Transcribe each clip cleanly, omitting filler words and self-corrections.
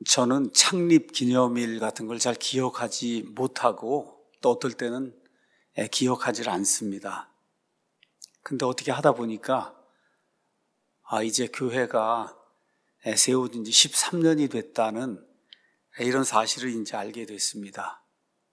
저는 창립 기념일 같은 걸 잘 기억하지 못하고 또 어떨 때는 기억하지 않습니다. 근데 어떻게 하다 보니까 이제 교회가 세워진 지 13년이 됐다는 이런 사실을 이제 알게 됐습니다.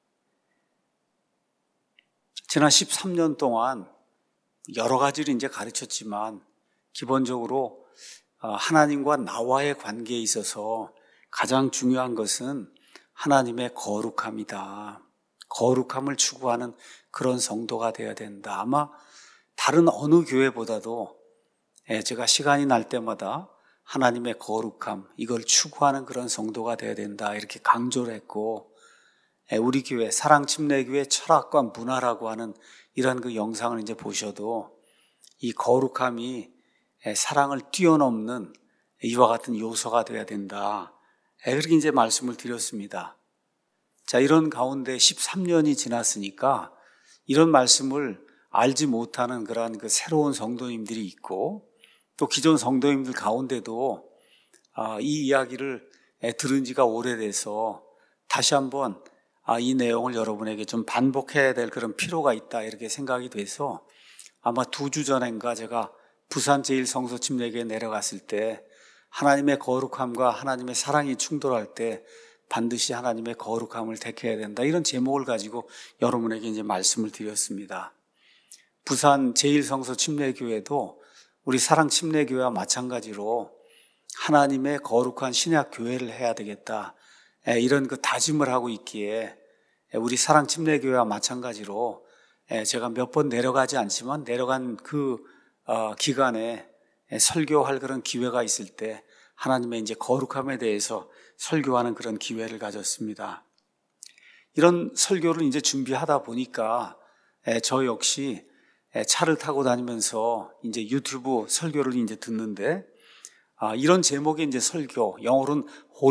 지난 13년 동안 여러 가지를 이제 가르쳤지만 기본적으로 하나님과 나와의 관계에 있어서 가장 중요한 것은 하나님의 거룩함이다. 거룩함을 추구하는 그런 성도가 되어야 된다. 아마 다른 어느 교회보다도 제가 시간이 날 때마다 하나님의 거룩함, 이걸 추구하는 그런 성도가 되어야 된다. 이렇게 강조를 했고, 우리 교회, 사랑침례교회 철학과 문화라고 하는 이런 그 영상을 이제 보셔도 이 거룩함이 사랑을 뛰어넘는 이와 같은 요소가 되어야 된다. 그렇게 이제 말씀을 드렸습니다. 자, 이런 가운데 13년이 지났으니까 이런 말씀을 알지 못하는 그러한 그 새로운 성도님들이 있고 또 기존 성도님들 가운데도 이 이야기를 들은 지가 오래돼서 다시 한번 이 내용을 여러분에게 좀 반복해야 될 그런 필요가 있다 이렇게 생각이 돼서 아마 2주 전인가 제가 부산 제1성소침례교회에 내려갔을 때 하나님의 거룩함과 하나님의 사랑이 충돌할 때 반드시 하나님의 거룩함을 택해야 된다. 이런 제목을 가지고 여러분에게 이제 말씀을 드렸습니다. 부산 제1성소침례교회도 우리 사랑침례교회와 마찬가지로 하나님의 거룩한 신약 교회를 해야 되겠다. 이런 그 다짐을 하고 있기에 우리 사랑침례교회와 마찬가지로 제가 몇 번 내려가지 않지만 내려간 그 기간에 설교할 그런 기회가 있을 때 하나님의 이제 거룩함에 대해서 설교하는 그런 기회를 가졌습니다. 이런 설교를 이제 준비하다 보니까 저 역시 차를 타고 다니면서 이제 유튜브 설교를 이제 듣는데 이런 제목의 이제 설교, 영어로는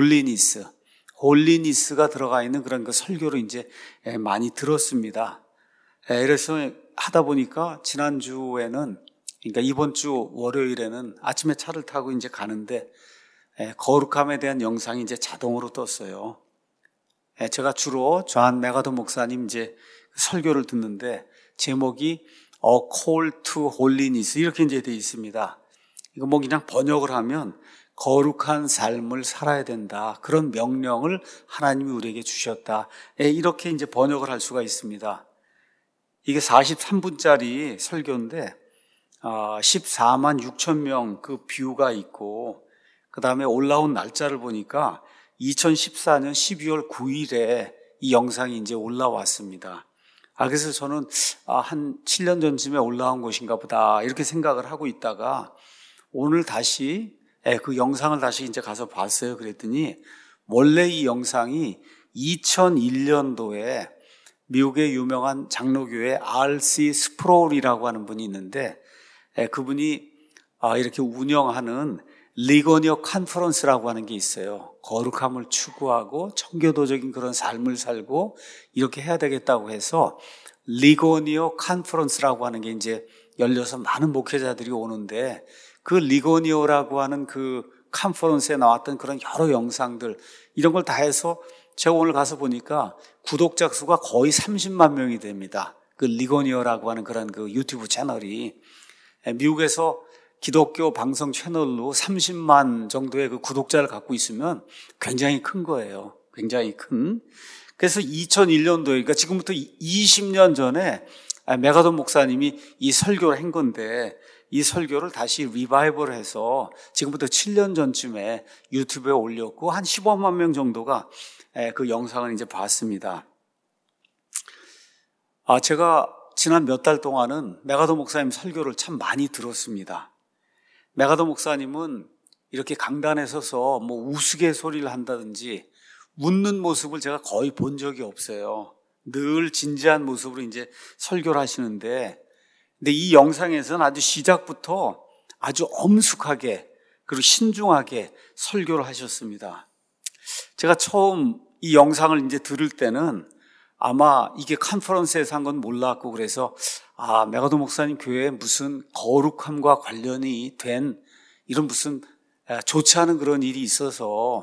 홀리니스가 들어가 있는 그런 그 설교를 이제 많이 들었습니다. 그래서 하다 보니까 지난주에는 그러니까 이번 주 월요일에는 아침에 차를 타고 이제 가는데 거룩함에 대한 영상이 이제 자동으로 떴어요. 제가 주로 존 맥아더 목사님 이제 설교를 듣는데 제목이 A Call to Holiness 이렇게 이제 되어 있습니다. 이거 뭐 그냥 번역을 하면 거룩한 삶을 살아야 된다. 그런 명령을 하나님이 우리에게 주셨다. 이렇게 이제 번역을 할 수가 있습니다. 이게 43분짜리 설교인데 14만 6천 명 그 뷰가 있고 그 다음에 올라온 날짜를 보니까 2014년 12월 9일에 이 영상이 이제 올라왔습니다. 그래서 저는 한 7년 전쯤에 올라온 것인가 보다 이렇게 생각을 하고 있다가 오늘 다시 그 영상을 다시 이제 가서 봤어요. 그랬더니 원래 이 영상이 2001년도에 미국의 유명한 장로교회 R.C. 스프롤이라고 하는 분이 있는데 그분이 이렇게 운영하는 리거니어 컨퍼런스라고 하는 게 있어요. 거룩함을 추구하고 청교도적인 그런 삶을 살고 이렇게 해야 되겠다고 해서 리거니어 컨퍼런스라고 하는 게 이제 열려서 많은 목회자들이 오는데 그 리거니어라고 하는 그 컨퍼런스에 나왔던 그런 여러 영상들 이런 걸 다 해서 제가 오늘 가서 보니까 구독자 수가 거의 30만 명이 됩니다. 그 리거니어라고 하는 그런 그 유튜브 채널이 미국에서 기독교 방송 채널로 30만 정도의 그 구독자를 갖고 있으면 굉장히 큰 거예요. 굉장히 큰. 그래서 2001년도에, 그러니까 지금부터 20년 전에 맥아더 목사님이 이 설교를 한 건데 이 설교를 다시 리바이벌 해서 지금부터 7년 전쯤에 유튜브에 올렸고 한 15만 명 정도가 그 영상을 이제 봤습니다. 제가 지난 몇 달 동안은 맥아더 목사님 설교를 참 많이 들었습니다. 맥아더 목사님은 이렇게 강단에 서서 뭐 우스갯소리를 한다든지 웃는 모습을 제가 거의 본 적이 없어요. 늘 진지한 모습으로 이제 설교를 하시는데, 근데 이 영상에서는 아주 시작부터 아주 엄숙하게 그리고 신중하게 설교를 하셨습니다. 제가 처음 이 영상을 이제 들을 때는 아마 이게 컨퍼런스에서 한 건 몰랐고 그래서 맥아더 목사님 교회에 무슨 거룩함과 관련이 된 이런 무슨 좋지 않은 그런 일이 있어서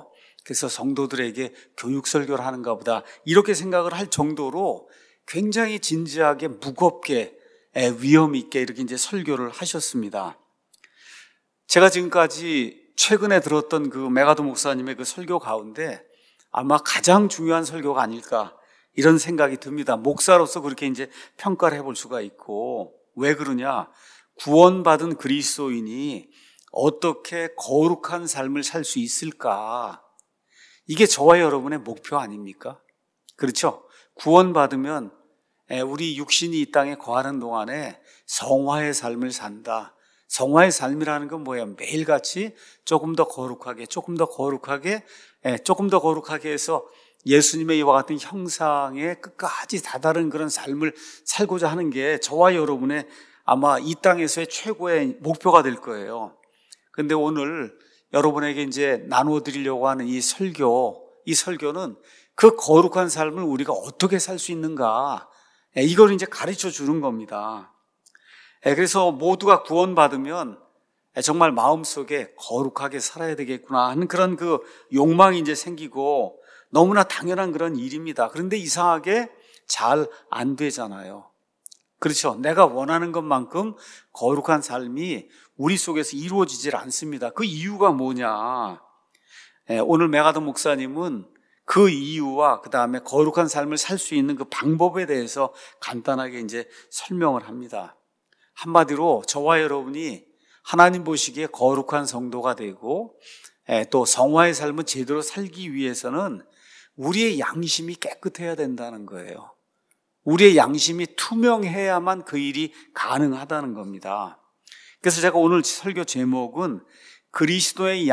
그래서 성도들에게 교육 설교를 하는가 보다 이렇게 생각을 할 정도로 굉장히 진지하게 무겁게 위험 있게 이렇게 이제 설교를 하셨습니다. 제가 지금까지 최근에 들었던 그 메가도 목사님의 그 설교 가운데 아마 가장 중요한 설교가 아닐까 이런 생각이 듭니다. 목사로서 그렇게 이제 평가를 해볼 수가 있고, 왜 그러냐? 구원받은 그리스도인이 어떻게 거룩한 삶을 살 수 있을까? 이게 저와 여러분의 목표 아닙니까? 그렇죠? 구원받으면 우리 육신이 이 땅에 거하는 동안에 성화의 삶을 산다. 성화의 삶이라는 건 뭐예요? 매일같이 조금 더 거룩하게, 조금 더 거룩하게 해서 예수님의 이와 같은 형상에 끝까지 다다른 그런 삶을 살고자 하는 게 저와 여러분의 아마 이 땅에서의 최고의 목표가 될 거예요. 그런데 오늘 여러분에게 이제 나누어 드리려고 하는 이 설교는 그 거룩한 삶을 우리가 어떻게 살 수 있는가, 이걸 이제 가르쳐 주는 겁니다. 그래서 모두가 구원받으면 정말 마음속에 거룩하게 살아야 되겠구나 하는 그런 그 욕망이 이제 생기고 너무나 당연한 그런 일입니다. 그런데 이상하게 잘 안 되잖아요. 그렇죠? 내가 원하는 것만큼 거룩한 삶이 우리 속에서 이루어지질 않습니다. 그 이유가 뭐냐? 오늘 메가도 목사님은 그 이유와 그 다음에 거룩한 삶을 살 수 있는 그 방법에 대해서 간단하게 이제 설명을 합니다. 한마디로 저와 여러분이 하나님 보시기에 거룩한 성도가 되고 또 성화의 삶을 제대로 살기 위해서는 우리의 양심이 깨끗해야 된다는 거예요. 우리의 양심이 투명해야만 그 일이 가능하다는 겁니다. 그래서 제가 오늘 설교 제목은 그리스도인의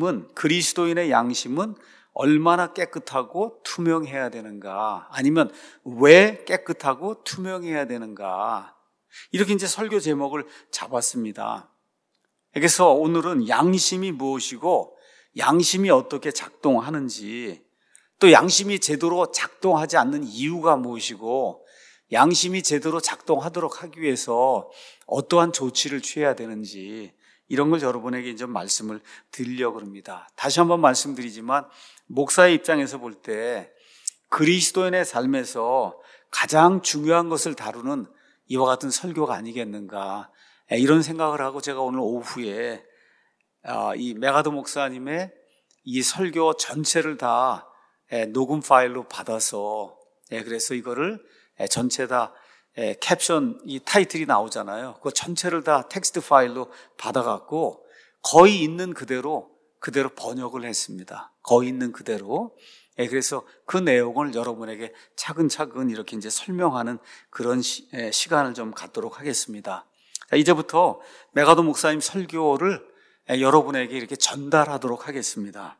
양심은 얼마나 깨끗하고 투명해야 되는가, 아니면 왜 깨끗하고 투명해야 되는가, 이렇게 이제 설교 제목을 잡았습니다. 그래서 오늘은 양심이 무엇이고 양심이 어떻게 작동하는지, 또 양심이 제대로 작동하지 않는 이유가 무엇이고 양심이 제대로 작동하도록 하기 위해서 어떠한 조치를 취해야 되는지, 이런 걸 여러분에게 좀 말씀을 드리려고 합니다. 다시 한번 말씀드리지만 목사의 입장에서 볼 때 그리스도인의 삶에서 가장 중요한 것을 다루는 이와 같은 설교가 아니겠는가, 이런 생각을 하고 제가 오늘 오후에 이 메가도 목사님의 이 설교 전체를 다 녹음 파일로 받아서, 그래서 이거를 전체 다 캡션, 이 타이틀이 나오잖아요. 그 전체를 다 텍스트 파일로 받아갖고 거의 있는 그대로 번역을 했습니다. 거의 있는 그대로. 그래서 그 내용을 여러분에게 차근차근 이렇게 이제 설명하는 그런 시간을 좀 갖도록 하겠습니다. 자, 이제부터 메가도 목사님 설교를 여러분에게 이렇게 전달하도록 하겠습니다.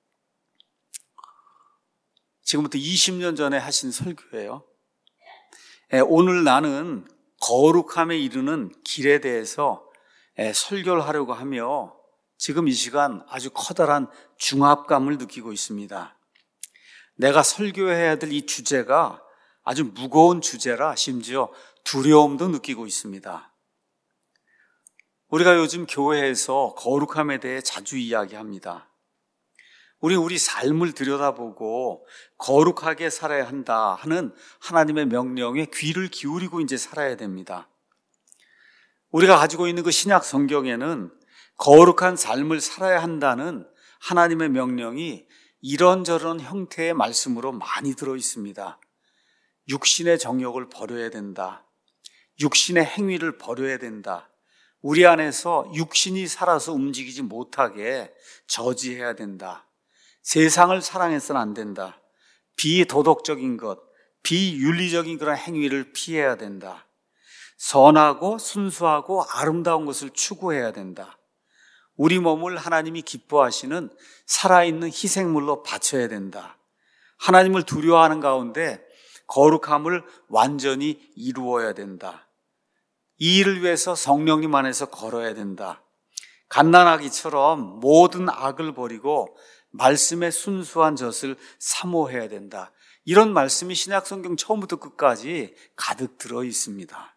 지금부터 20년 전에 하신 설교예요. 오늘 나는 거룩함에 이르는 길에 대해서 설교를 하려고 하며 지금 이 시간 아주 커다란 중압감을 느끼고 있습니다. 내가 설교해야 될 이 주제가 아주 무거운 주제라 심지어 두려움도 느끼고 있습니다. 우리가 요즘 교회에서 거룩함에 대해 자주 이야기합니다. 우리 삶을 들여다보고 거룩하게 살아야 한다 하는 하나님의 명령에 귀를 기울이고 이제 살아야 됩니다. 우리가 가지고 있는 그 신약 성경에는 거룩한 삶을 살아야 한다는 하나님의 명령이 이런저런 형태의 말씀으로 많이 들어 있습니다. 육신의 정욕을 버려야 된다. 육신의 행위를 버려야 된다. 우리 안에서 육신이 살아서 움직이지 못하게 저지해야 된다. 세상을 사랑해서는 안 된다. 비도덕적인 것, 비윤리적인 그런 행위를 피해야 된다. 선하고 순수하고 아름다운 것을 추구해야 된다. 우리 몸을 하나님이 기뻐하시는 살아있는 희생물로 바쳐야 된다. 하나님을 두려워하는 가운데 거룩함을 완전히 이루어야 된다. 이 일을 위해서 성령님 안에서 걸어야 된다. 갓난아기처럼 모든 악을 버리고 말씀의 순수한 젖을 사모해야 된다. 이런 말씀이 신약성경 처음부터 끝까지 가득 들어 있습니다.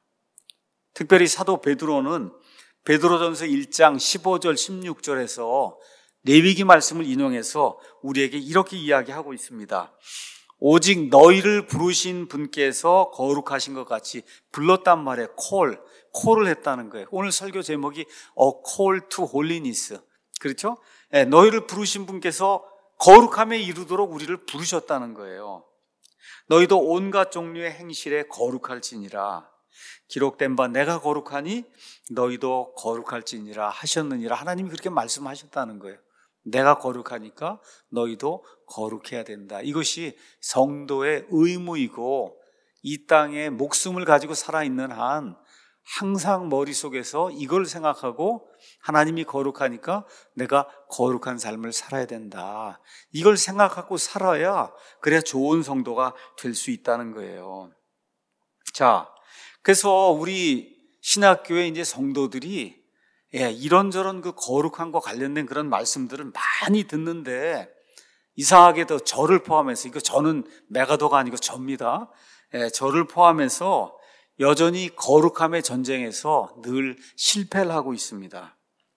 특별히 사도 베드로는 베드로전서 1장 15절 16절에서 레위기 말씀을 인용해서 우리에게 이렇게 이야기하고 있습니다. 오직 너희를 부르신 분께서 거룩하신 것 같이 불렀단 말이에요. 콜을 했다는 거예요. 오늘 설교 제목이 A Call to Holiness. 그렇죠? 네, 너희를 부르신 분께서 거룩함에 이르도록 우리를 부르셨다는 거예요. 너희도 온갖 종류의 행실에 거룩할지니라. 기록된 바 내가 거룩하니 너희도 거룩할지니라 하셨느니라. 하나님이 그렇게 말씀하셨다는 거예요. 내가 거룩하니까 너희도 거룩해야 된다. 이것이 성도의 의무이고 이 땅에 목숨을 가지고 살아있는 한 항상 머릿속에서 이걸 생각하고 하나님이 거룩하니까 내가 거룩한 삶을 살아야 된다. 이걸 생각하고 살아야 그래야 좋은 성도가 될 수 있다는 거예요. 자, 그래서 우리 신학교의 이제 성도들이 이런저런 그 거룩함과 관련된 그런 말씀들을 많이 듣는데 이상하게도 저를 포함해서, 이거 저는 메가도가 아니고 접니다. 저를 포함해서 여전히 거룩함의 전쟁에서 늘 실패를 하고 있습니다.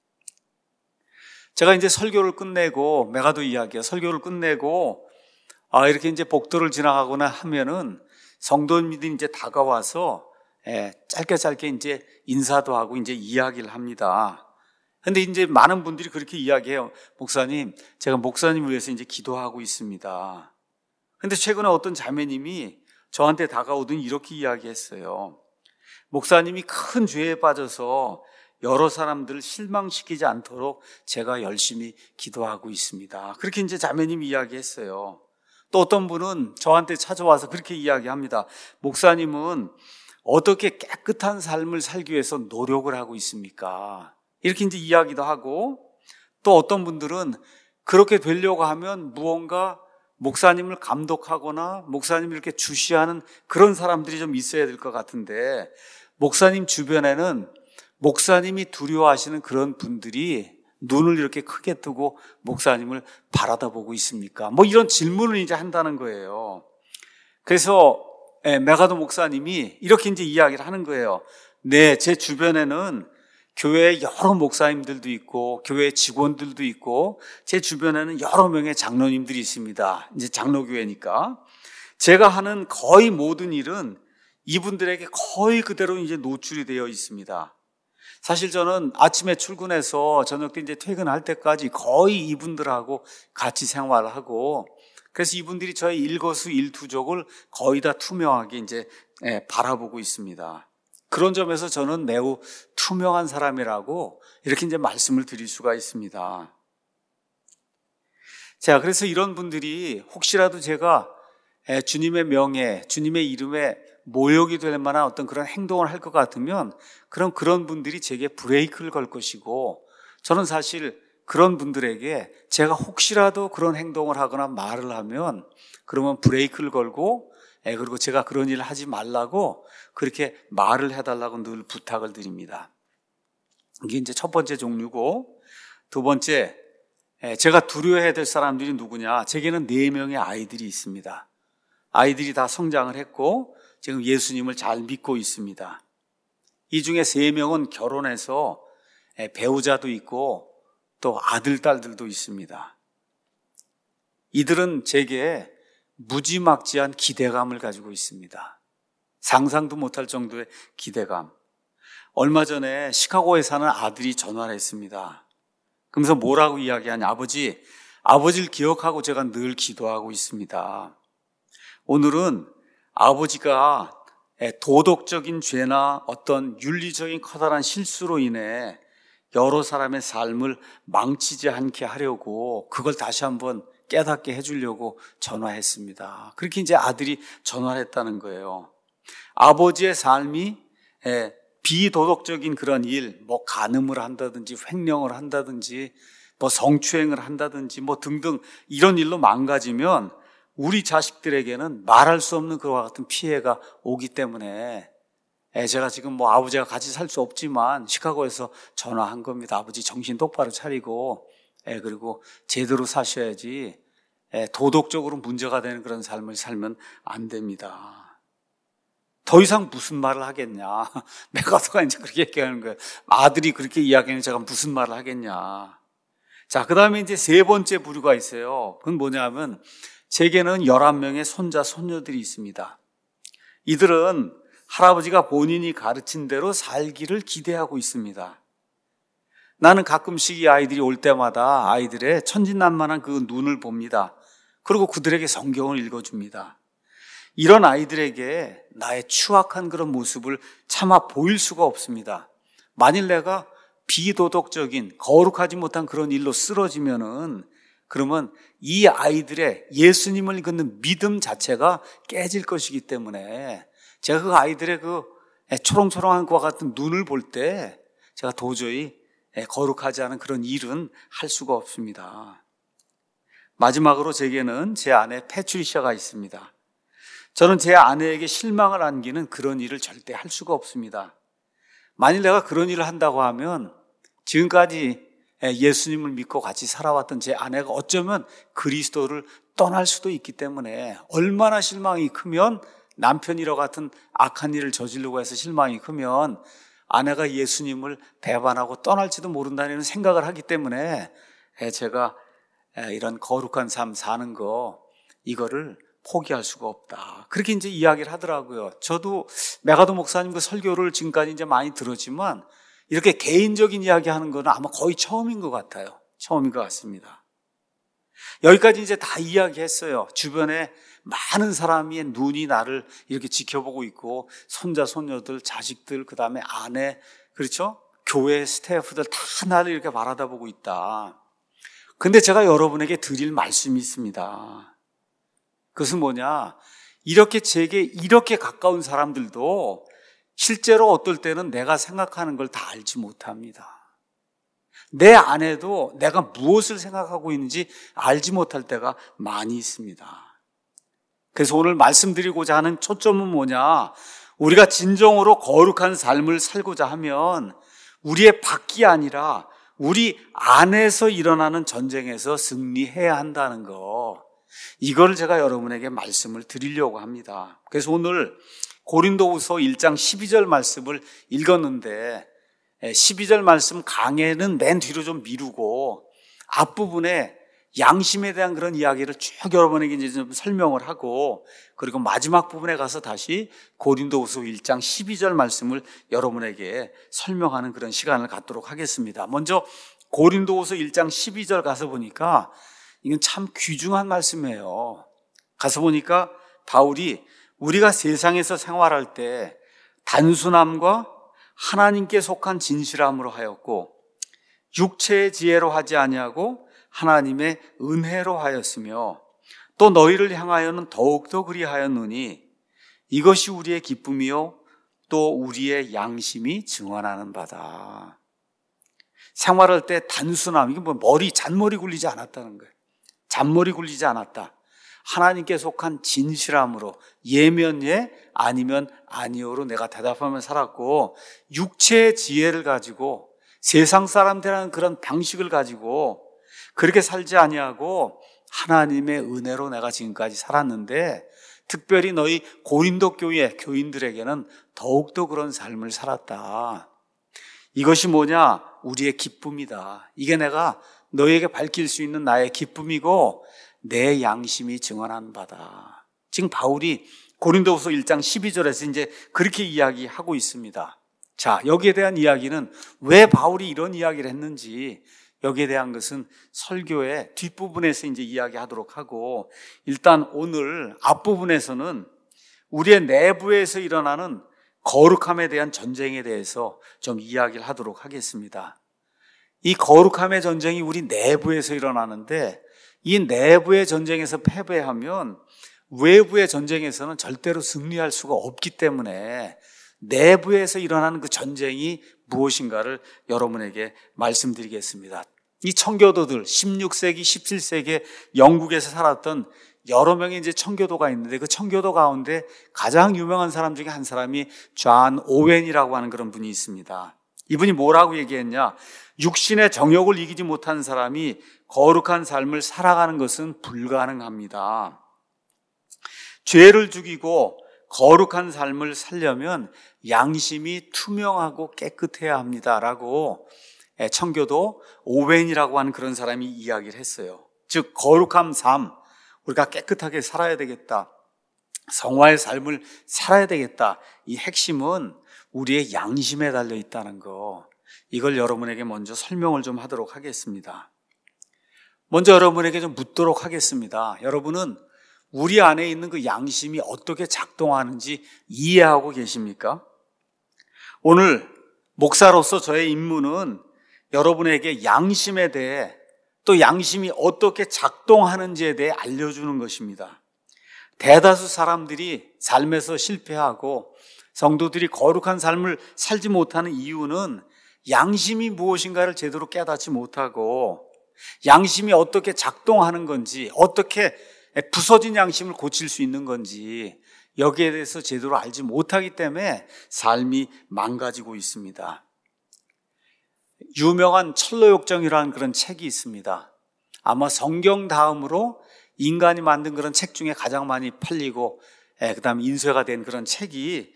제가 이제 설교를 끝내고, 메가도 이야기야, 설교를 끝내고, 이렇게 이제 복도를 지나가거나 하면은 성도님들이 이제 다가와서 짧게 이제 인사도 하고 이제 이야기를 합니다. 근데 이제 많은 분들이 그렇게 이야기해요. 목사님, 제가 목사님을 위해서 이제 기도하고 있습니다. 근데 최근에 어떤 자매님이 저한테 다가오더니 이렇게 이야기했어요. 목사님이 큰 죄에 빠져서 여러 사람들을 실망시키지 않도록 제가 열심히 기도하고 있습니다. 그렇게 이제 자매님이 이야기했어요. 또 어떤 분은 저한테 찾아와서 그렇게 이야기합니다. 목사님은 어떻게 깨끗한 삶을 살기 위해서 노력을 하고 있습니까? 이렇게 이제 이야기도 하고, 또 어떤 분들은 그렇게 되려고 하면 무언가 목사님을 감독하거나 목사님을 이렇게 주시하는 그런 사람들이 좀 있어야 될 것 같은데, 목사님 주변에는 목사님이 두려워하시는 그런 분들이 눈을 이렇게 크게 뜨고 목사님을 바라다보고 있습니까? 뭐 이런 질문을 이제 한다는 거예요. 그래서 메가도 목사님이 이렇게 이제 이야기를 하는 거예요. 네, 제 주변에는 교회 여러 목사님들도 있고 교회 직원들도 있고 제 주변에는 여러 명의 장로님들이 있습니다. 이제 장로교회니까 제가 하는 거의 모든 일은 이분들에게 거의 그대로 이제 노출이 되어 있습니다. 사실 저는 아침에 출근해서 저녁 때 이제 퇴근할 때까지 거의 이분들하고 같이 생활을 하고, 그래서 이분들이 저의 일거수일투족을 거의 다 투명하게 이제 바라보고 있습니다. 그런 점에서 저는 매우 투명한 사람이라고 이렇게 이제 말씀을 드릴 수가 있습니다. 자, 그래서 이런 분들이 혹시라도 제가 주님의 명예, 주님의 이름에 모욕이 될 만한 어떤 그런 행동을 할 것 같으면 그럼 그런 분들이 제게 브레이크를 걸 것이고, 저는 사실 그런 분들에게 제가 혹시라도 그런 행동을 하거나 말을 하면 그러면 브레이크를 걸고, 그리고 제가 그런 일을 하지 말라고 그렇게 말을 해달라고 늘 부탁을 드립니다. 이게 이제 첫 번째 종류고, 두 번째, 제가 두려워해야 될 사람들이 누구냐? 제게는 4명의 아이들이 있습니다. 아이들이 다 성장을 했고 지금 예수님을 잘 믿고 있습니다. 이 중에 3명은 결혼해서 배우자도 있고 또 아들, 딸들도 있습니다. 이들은 제게 무지막지한 기대감을 가지고 있습니다. 상상도 못할 정도의 기대감. 얼마 전에 시카고에 사는 아들이 전화를 했습니다. 그러면서 뭐라고 이야기하냐? 아버지를 기억하고 제가 늘 기도하고 있습니다. 오늘은 아버지가 도덕적인 죄나 어떤 윤리적인 커다란 실수로 인해 여러 사람의 삶을 망치지 않게 하려고 그걸 다시 한번 깨닫게 해주려고 전화했습니다. 그렇게 이제 아들이 전화를 했다는 거예요. 아버지의 삶이 비도덕적인 그런 일, 뭐 간음을 한다든지 횡령을 한다든지 뭐 성추행을 한다든지 뭐 등등 이런 일로 망가지면 우리 자식들에게는 말할 수 없는 그와 같은 피해가 오기 때문에 제가 지금 뭐 아버지가 같이 살 수 없지만 시카고에서 전화한 겁니다. 아버지 정신 똑바로 차리고 그리고 제대로 사셔야지 도덕적으로 문제가 되는 그런 삶을 살면 안 됩니다. 더 이상 무슨 말을 하겠냐. 메가도가 이제 그렇게 얘기하는 거예요. 아들이 그렇게 이야기하면 제가 무슨 말을 하겠냐. 자, 그 다음에 이제 세 번째 부류가 있어요. 그건 뭐냐면 제게는 11명의 손자, 손녀들이 있습니다. 이들은 할아버지가 본인이 가르친 대로 살기를 기대하고 있습니다. 나는 가끔씩 이 아이들이 올 때마다 아이들의 천진난만한 그 눈을 봅니다. 그리고 그들에게 성경을 읽어줍니다. 이런 아이들에게 나의 추악한 그런 모습을 차마 보일 수가 없습니다. 만일 내가 비도덕적인 거룩하지 못한 그런 일로 쓰러지면은 그러면 이 아이들의 예수님을 믿는 믿음 자체가 깨질 것이기 때문에 제가 그 아이들의 그 초롱초롱한 것과 같은 눈을 볼 때 제가 도저히 거룩하지 않은 그런 일은 할 수가 없습니다. 마지막으로 제게는 제 아내 패트리샤가 있습니다. 저는 제 아내에게 실망을 안기는 그런 일을 절대 할 수가 없습니다. 만일 내가 그런 일을 한다고 하면 지금까지 예수님을 믿고 같이 살아왔던 제 아내가 어쩌면 그리스도를 떠날 수도 있기 때문에 얼마나 실망이 크면 남편이라 같은 악한 일을 저지르고 해서 실망이 크면 아내가 예수님을 배반하고 떠날지도 모른다는 생각을 하기 때문에 제가 이런 거룩한 삶 사는 거 이거를 포기할 수가 없다. 그렇게 이제 이야기를 하더라고요. 저도 메가도 목사님 그 설교를 지금까지 이제 많이 들었지만 이렇게 개인적인 이야기 하는 거는 아마 거의 처음인 것 같아요. 처음인 것 같습니다. 여기까지 이제 다 이야기했어요. 주변에 많은 사람의 눈이 나를 이렇게 지켜보고 있고 손자, 손녀들, 자식들, 그 다음에 아내, 그렇죠? 교회 스태프들 다 나를 이렇게 바라다보고 있다. 근데 제가 여러분에게 드릴 말씀이 있습니다. 그것은 뭐냐? 이렇게 제게 이렇게 가까운 사람들도 실제로 어떨 때는 내가 생각하는 걸 다 알지 못합니다. 내 안에도 내가 무엇을 생각하고 있는지 알지 못할 때가 많이 있습니다. 그래서 오늘 말씀드리고자 하는 초점은 뭐냐? 우리가 진정으로 거룩한 삶을 살고자 하면 우리의 밖이 아니라 우리 안에서 일어나는 전쟁에서 승리해야 한다는 거, 이걸 제가 여러분에게 말씀을 드리려고 합니다. 그래서 오늘 고린도후서 1장 12절 말씀을 읽었는데 12절 말씀 강해는 맨 뒤로 좀 미루고 앞부분에 양심에 대한 그런 이야기를 쭉 여러분에게 이제 좀 설명을 하고 그리고 마지막 부분에 가서 다시 고린도후서 1장 12절 말씀을 여러분에게 설명하는 그런 시간을 갖도록 하겠습니다. 먼저 고린도후서 1장 12절 가서 보니까 이건 참 귀중한 말씀이에요. 가서 보니까 바울이 우리가 세상에서 생활할 때 단순함과 하나님께 속한 진실함으로 하였고 육체의 지혜로 하지 아니하고 하나님의 은혜로 하였으며 또 너희를 향하여는 더욱더 그리하였느니 이것이 우리의 기쁨이요 또 우리의 양심이 증언하는 바다. 생활할 때 단순함, 이게 뭐 잔머리 굴리지 않았다는 거예요. 잔머리 굴리지 않았다. 하나님께 속한 진실함으로 예면 예 아니면 아니오로 내가 대답하며 살았고 육체의 지혜를 가지고 세상 사람들이라는 그런 방식을 가지고 그렇게 살지 아니하고 하나님의 은혜로 내가 지금까지 살았는데 특별히 너희 고린도 교회 교인들에게는 더욱더 그런 삶을 살았다. 이것이 뭐냐? 우리의 기쁨이다. 이게 내가 너에게 밝힐 수 있는 나의 기쁨이고 내 양심이 증언한 바다. 지금 바울이 고린도후서 1장 12절에서 이제 그렇게 이야기하고 있습니다. 자, 여기에 대한 이야기는 왜 바울이 이런 이야기를 했는지 여기에 대한 것은 설교의 뒷부분에서 이제 이야기하도록 하고 일단 오늘 앞부분에서는 우리의 내부에서 일어나는 거룩함에 대한 전쟁에 대해서 좀 이야기를 하도록 하겠습니다. 이 거룩함의 전쟁이 우리 내부에서 일어나는데 이 내부의 전쟁에서 패배하면 외부의 전쟁에서는 절대로 승리할 수가 없기 때문에 내부에서 일어나는 그 전쟁이 무엇인가를 여러분에게 말씀드리겠습니다. 이 청교도들 16세기, 17세기 영국에서 살았던 여러 명의 이제 청교도가 있는데 그 청교도 가운데 가장 유명한 사람 중에 한 사람이 존 오웬이라고 하는 그런 분이 있습니다. 이분이 뭐라고 얘기했냐? 육신의 정욕을 이기지 못한 사람이 거룩한 삶을 살아가는 것은 불가능합니다. 죄를 죽이고 거룩한 삶을 살려면 양심이 투명하고 깨끗해야 합니다라고 청교도 오웬이라고 하는 그런 사람이 이야기를 했어요. 즉 거룩한 삶, 우리가 깨끗하게 살아야 되겠다, 성화의 삶을 살아야 되겠다, 이 핵심은 우리의 양심에 달려 있다는 거, 이걸 여러분에게 먼저 설명을 좀 하도록 하겠습니다. 먼저 여러분에게 좀 묻도록 하겠습니다. 여러분은 우리 안에 있는 그 양심이 어떻게 작동하는지 이해하고 계십니까? 오늘 목사로서 저의 임무는 여러분에게 양심에 대해, 또 양심이 어떻게 작동하는지에 대해 알려주는 것입니다. 대다수 사람들이 삶에서 실패하고 성도들이 거룩한 삶을 살지 못하는 이유는 양심이 무엇인가를 제대로 깨닫지 못하고, 양심이 어떻게 작동하는 건지, 어떻게 부서진 양심을 고칠 수 있는 건지 여기에 대해서 제대로 알지 못하기 때문에 삶이 망가지고 있습니다. 유명한 철로역정이라는 그런 책이 있습니다. 아마 성경 다음으로 인간이 만든 그런 책 중에 가장 많이 팔리고 그 다음에 인쇄가 된 그런 책이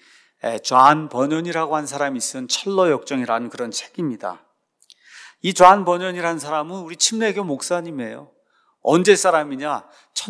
존 버년이라고 한 사람이 쓴 철로역정이라는 그런 책입니다. 이 존 버년이라는 사람은 우리 침례교 목사님이에요. 언제 사람이냐?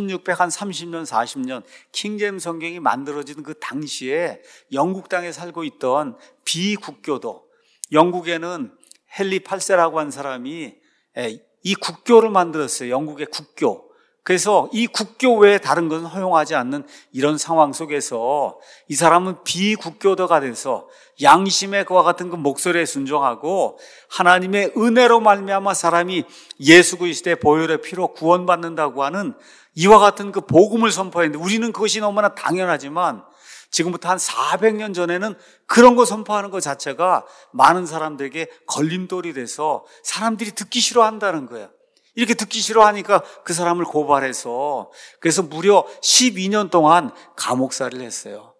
1630년, 40년 킹제임스 성경이 만들어진 그 당시에 영국 땅에 살고 있던 비국교도, 영국에는 헨리 8세라고 한 사람이 이 국교를 만들었어요. 영국의 국교. 그래서 이 국교 외에 다른 것은 허용하지 않는 이런 상황 속에서 이 사람은 비국교도가 돼서 양심의 그와 같은 그 목소리에 순종하고 하나님의 은혜로 말미암아 사람이 예수 그리스도의 보혈의 피로 구원받는다고 하는 이와 같은 그 복음을 선포했는데, 우리는 그것이 너무나 당연하지만 지금부터 한 400년 전에는 그런 거 선포하는 것 자체가 많은 사람들에게 걸림돌이 돼서 사람들이 듣기 싫어한다는 거예요. 이렇게 듣기 싫어하니까 그 사람을 고발해서, 그래서 무려 12년 동안 감옥살이를 했어요.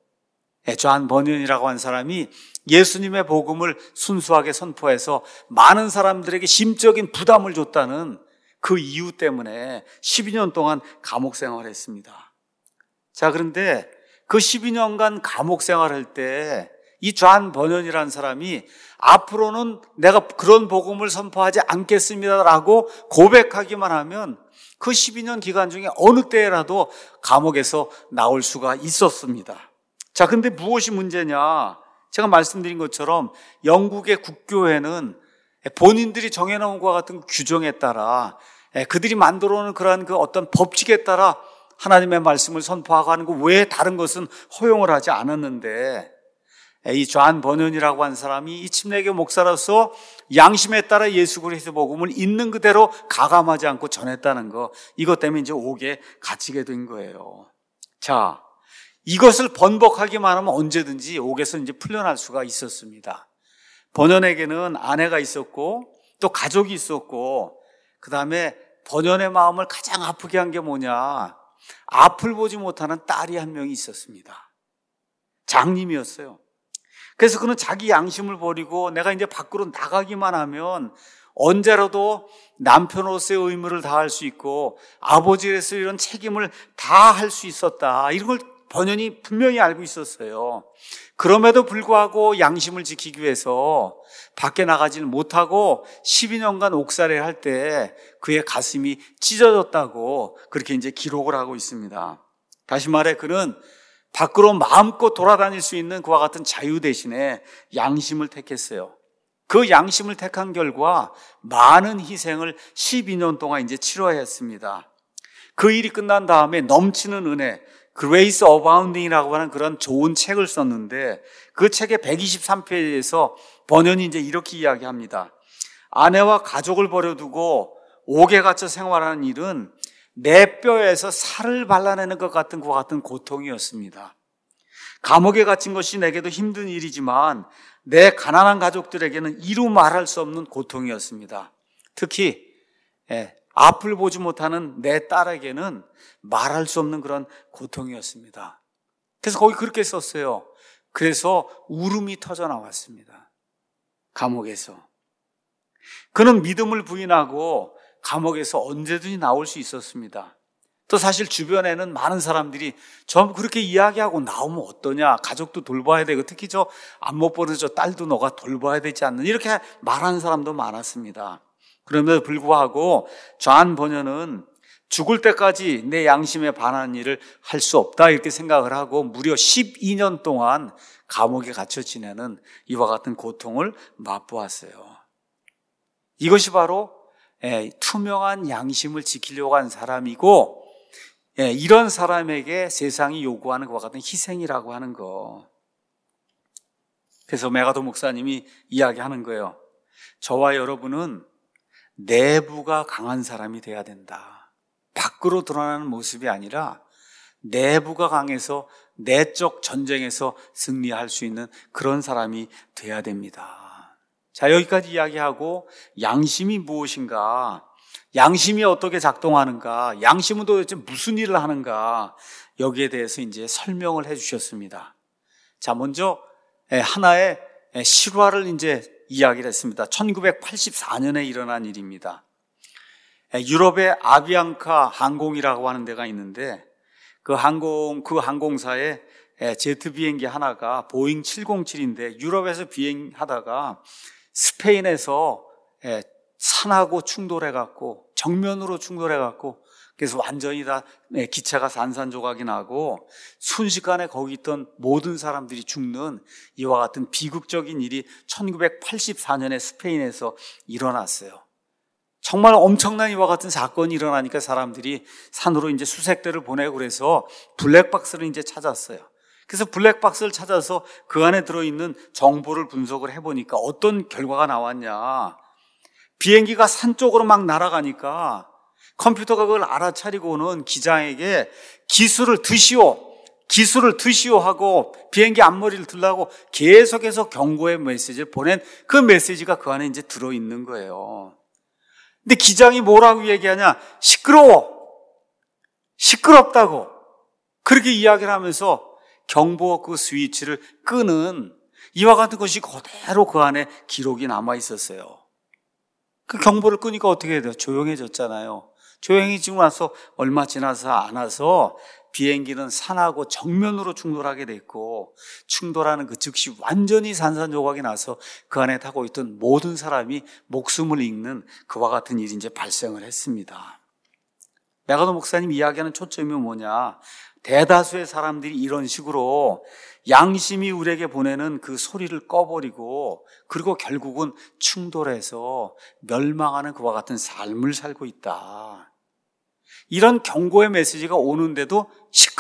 존 버년이라고 한 사람이 예수님의 복음을 순수하게 선포해서 많은 사람들에게 심적인 부담을 줬다는 그 이유 때문에 12년 동안 감옥 생활을 했습니다. 자, 그런데 그 12년간 감옥 생활할 때 이 존 버년이라는 사람이 앞으로는 내가 그런 복음을 선포하지 않겠습니다라고 고백하기만 하면 그 12년 기간 중에 어느 때라도 감옥에서 나올 수가 있었습니다. 자, 근데 무엇이 문제냐? 제가 말씀드린 것처럼 영국의 국교회는 본인들이 정해놓은 것과 같은 규정에 따라, 그들이 만들어 놓은 그러한 그 어떤 법칙에 따라 하나님의 말씀을 선포하고 하는 것 외에 다른 것은 허용을 하지 않았는데, 이 존 버년이라고 한 사람이 이 침례교 목사로서 양심에 따라 예수 그리스도 복음을 있는 그대로 가감하지 않고 전했다는 거, 이것 때문에 이제 옥에 갇히게 된 거예요. 자, 이것을 번복하기만 하면 언제든지 옥에서 이제 풀려날 수가 있었습니다. 버년에게는 아내가 있었고 또 가족이 있었고, 그 다음에 버년의 마음을 가장 아프게 한 게 뭐냐? 앞을 보지 못하는 딸이 한 명이 있었습니다. 장님이었어요. 그래서 그는 자기 양심을 버리고 내가 이제 밖으로 나가기만 하면 언제라도 남편으로서의 의무를 다할 수 있고 아버지로서 이런 책임을 다 할 수 있었다, 이런 걸 버년이 분명히 알고 있었어요. 그럼에도 불구하고 양심을 지키기 위해서 밖에 나가지는 못하고 12년간 옥살이를 할 때 그의 가슴이 찢어졌다고 그렇게 이제 기록을 하고 있습니다. 다시 말해 그는 밖으로 마음껏 돌아다닐 수 있는 그와 같은 자유 대신에 양심을 택했어요. 그 양심을 택한 결과 많은 희생을 12년 동안 이제 치러야 했습니다. 그 일이 끝난 다음에 넘치는 은혜, Grace Abounding이라고 하는 그런 좋은 책을 썼는데, 그 책의 123페이지에서 버년이 이제 이렇게 이야기합니다. 아내와 가족을 버려두고 옥에 갇혀 생활하는 일은 내 뼈에서 살을 발라내는 것 같은 그와 같은 고통이었습니다. 감옥에 갇힌 것이 내게도 힘든 일이지만 내 가난한 가족들에게는 이루 말할 수 없는 고통이었습니다. 특히 앞을 보지 못하는 내 딸에게는 말할 수 없는 그런 고통이었습니다. 그래서 거기 그렇게 썼어요. 그래서 울음이 터져 나왔습니다. 감옥에서. 그는 믿음을 부인하고 감옥에서 언제든지 나올 수 있었습니다. 또 사실 주변에는 많은 사람들이 좀 그렇게 이야기하고 나오면 어떠냐, 가족도 돌봐야 되고 특히 저 안 못 보는 저 딸도 너가 돌봐야 되지 않는, 이렇게 말하는 사람도 많았습니다. 그럼에도 불구하고 존 버녀는 죽을 때까지 내 양심에 반하는 일을 할 수 없다 이렇게 생각을 하고 무려 12년 동안 감옥에 갇혀 지내는 이와 같은 고통을 맛보았어요. 이것이 바로 투명한 양심을 지키려고 한 사람이고, 이런 사람에게 세상이 요구하는 것과 같은 희생이라고 하는 거. 그래서 메가도 목사님이 이야기하는 거예요. 저와 여러분은 내부가 강한 사람이 돼야 된다. 밖으로 드러나는 모습이 아니라 내부가 강해서 내적 전쟁에서 승리할 수 있는 그런 사람이 돼야 됩니다. 자, 여기까지 이야기하고 양심이 무엇인가, 양심이 어떻게 작동하는가, 양심은 도대체 무슨 일을 하는가, 여기에 대해서 이제 설명을 해 주셨습니다. 자, 먼저 하나의 실화를 이제 이야기를 했습니다. 1984년에 일어난 일입니다. 유럽의 아비앙카 항공이라고 하는 데가 있는데 그 항공사에 제트 비행기 하나가 보잉 707인데 유럽에서 비행하다가 스페인에서 산하고 충돌해갖고 정면으로 충돌해갖고 그래서 완전히 다 기차가 산산조각이 나고 순식간에 거기 있던 모든 사람들이 죽는 이와 같은 비극적인 일이 1984년에 스페인에서 일어났어요. 정말 엄청난 이와 같은 사건이 일어나니까 사람들이 산으로 이제 수색대를 보내고 그래서 블랙박스를 이제 찾았어요. 그래서 블랙박스를 찾아서 그 안에 들어있는 정보를 분석을 해보니까 어떤 결과가 나왔냐. 비행기가 산 쪽으로 막 날아가니까 컴퓨터가 그걸 알아차리고는 기장에게 기술을 드시오 하고 비행기 앞머리를 들라고 계속해서 경고의 메시지를 보낸 그 메시지가 그 안에 이제 들어있는 거예요. 근데 기장이 뭐라고 얘기하냐? 시끄럽다고 그렇게 이야기를 하면서 경보 그 스위치를 끄는 이와 같은 것이 그대로 그 안에 기록이 남아 있었어요. 그 경보를 끄니까 어떻게 해야 돼요? 조용해졌잖아요. 조용해지고 나서 얼마 지나서 안 와서 비행기는 산하고 정면으로 충돌하게 됐고 충돌하는 그 즉시 완전히 산산조각이 나서 그 안에 타고 있던 모든 사람이 목숨을 잃는 그와 같은 일이 이제 발생을 했습니다. 메가도 목사님 이야기하는 초점이 뭐냐? 대다수의 사람들이 이런 식으로 양심이 우리에게 보내는 그 소리를 꺼버리고 그리고 결국은 충돌해서 멸망하는 그와 같은 삶을 살고 있다. 이런 경고의 메시지가 오는데도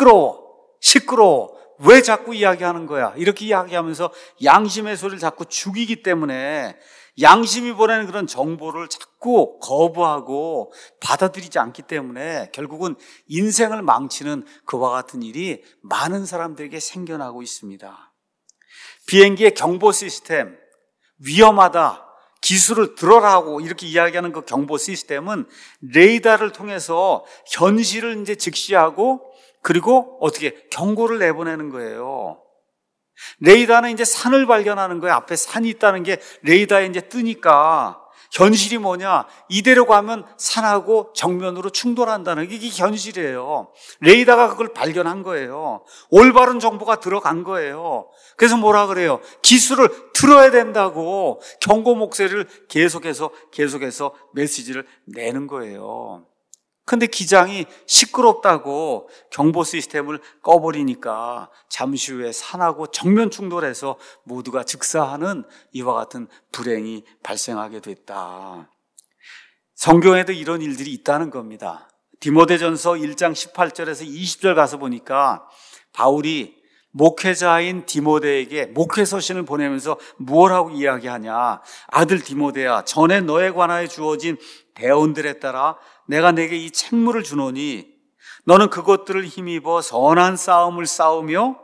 시끄러워. 왜 자꾸 이야기하는 거야? 이렇게 이야기하면서 양심의 소리를 자꾸 죽이기 때문에 양심이 보내는 그런 정보를 자꾸 거부하고 받아들이지 않기 때문에 결국은 인생을 망치는 그와 같은 일이 많은 사람들에게 생겨나고 있습니다. 비행기의 경보 시스템, 위험하다, 기술을 들어라고 이렇게 이야기하는 그 경보 시스템은 레이더를 통해서 현실을 이제 직시하고 그리고 어떻게 경고를 내보내는 거예요. 레이더는 이제 산을 발견하는 거예요. 앞에 산이 있다는 게 레이더에 이제 뜨니까 현실이 뭐냐? 이대로 가면 산하고 정면으로 충돌한다는 게 이게 현실이에요. 레이더가 그걸 발견한 거예요. 올바른 정보가 들어간 거예요. 그래서 뭐라 그래요? 기술을 들어야 된다고 경고 목소리를 계속해서 메시지를 내는 거예요. 근데 기장이 시끄럽다고 경보 시스템을 꺼버리니까 잠시 후에 산하고 정면 충돌해서 모두가 즉사하는 이와 같은 불행이 발생하게 됐다. 성경에도 이런 일들이 있다는 겁니다. 디모데전서 1장 18절에서 20절 가서 보니까 바울이 목회자인 디모데에게 목회서신을 보내면서 무엇하고 이야기하냐? 아들 디모데야, 전에 너에 관하여 주어진 대언들에 따라 내가 내게 이 책무를 주노니 너는 그것들을 힘입어 선한 싸움을 싸우며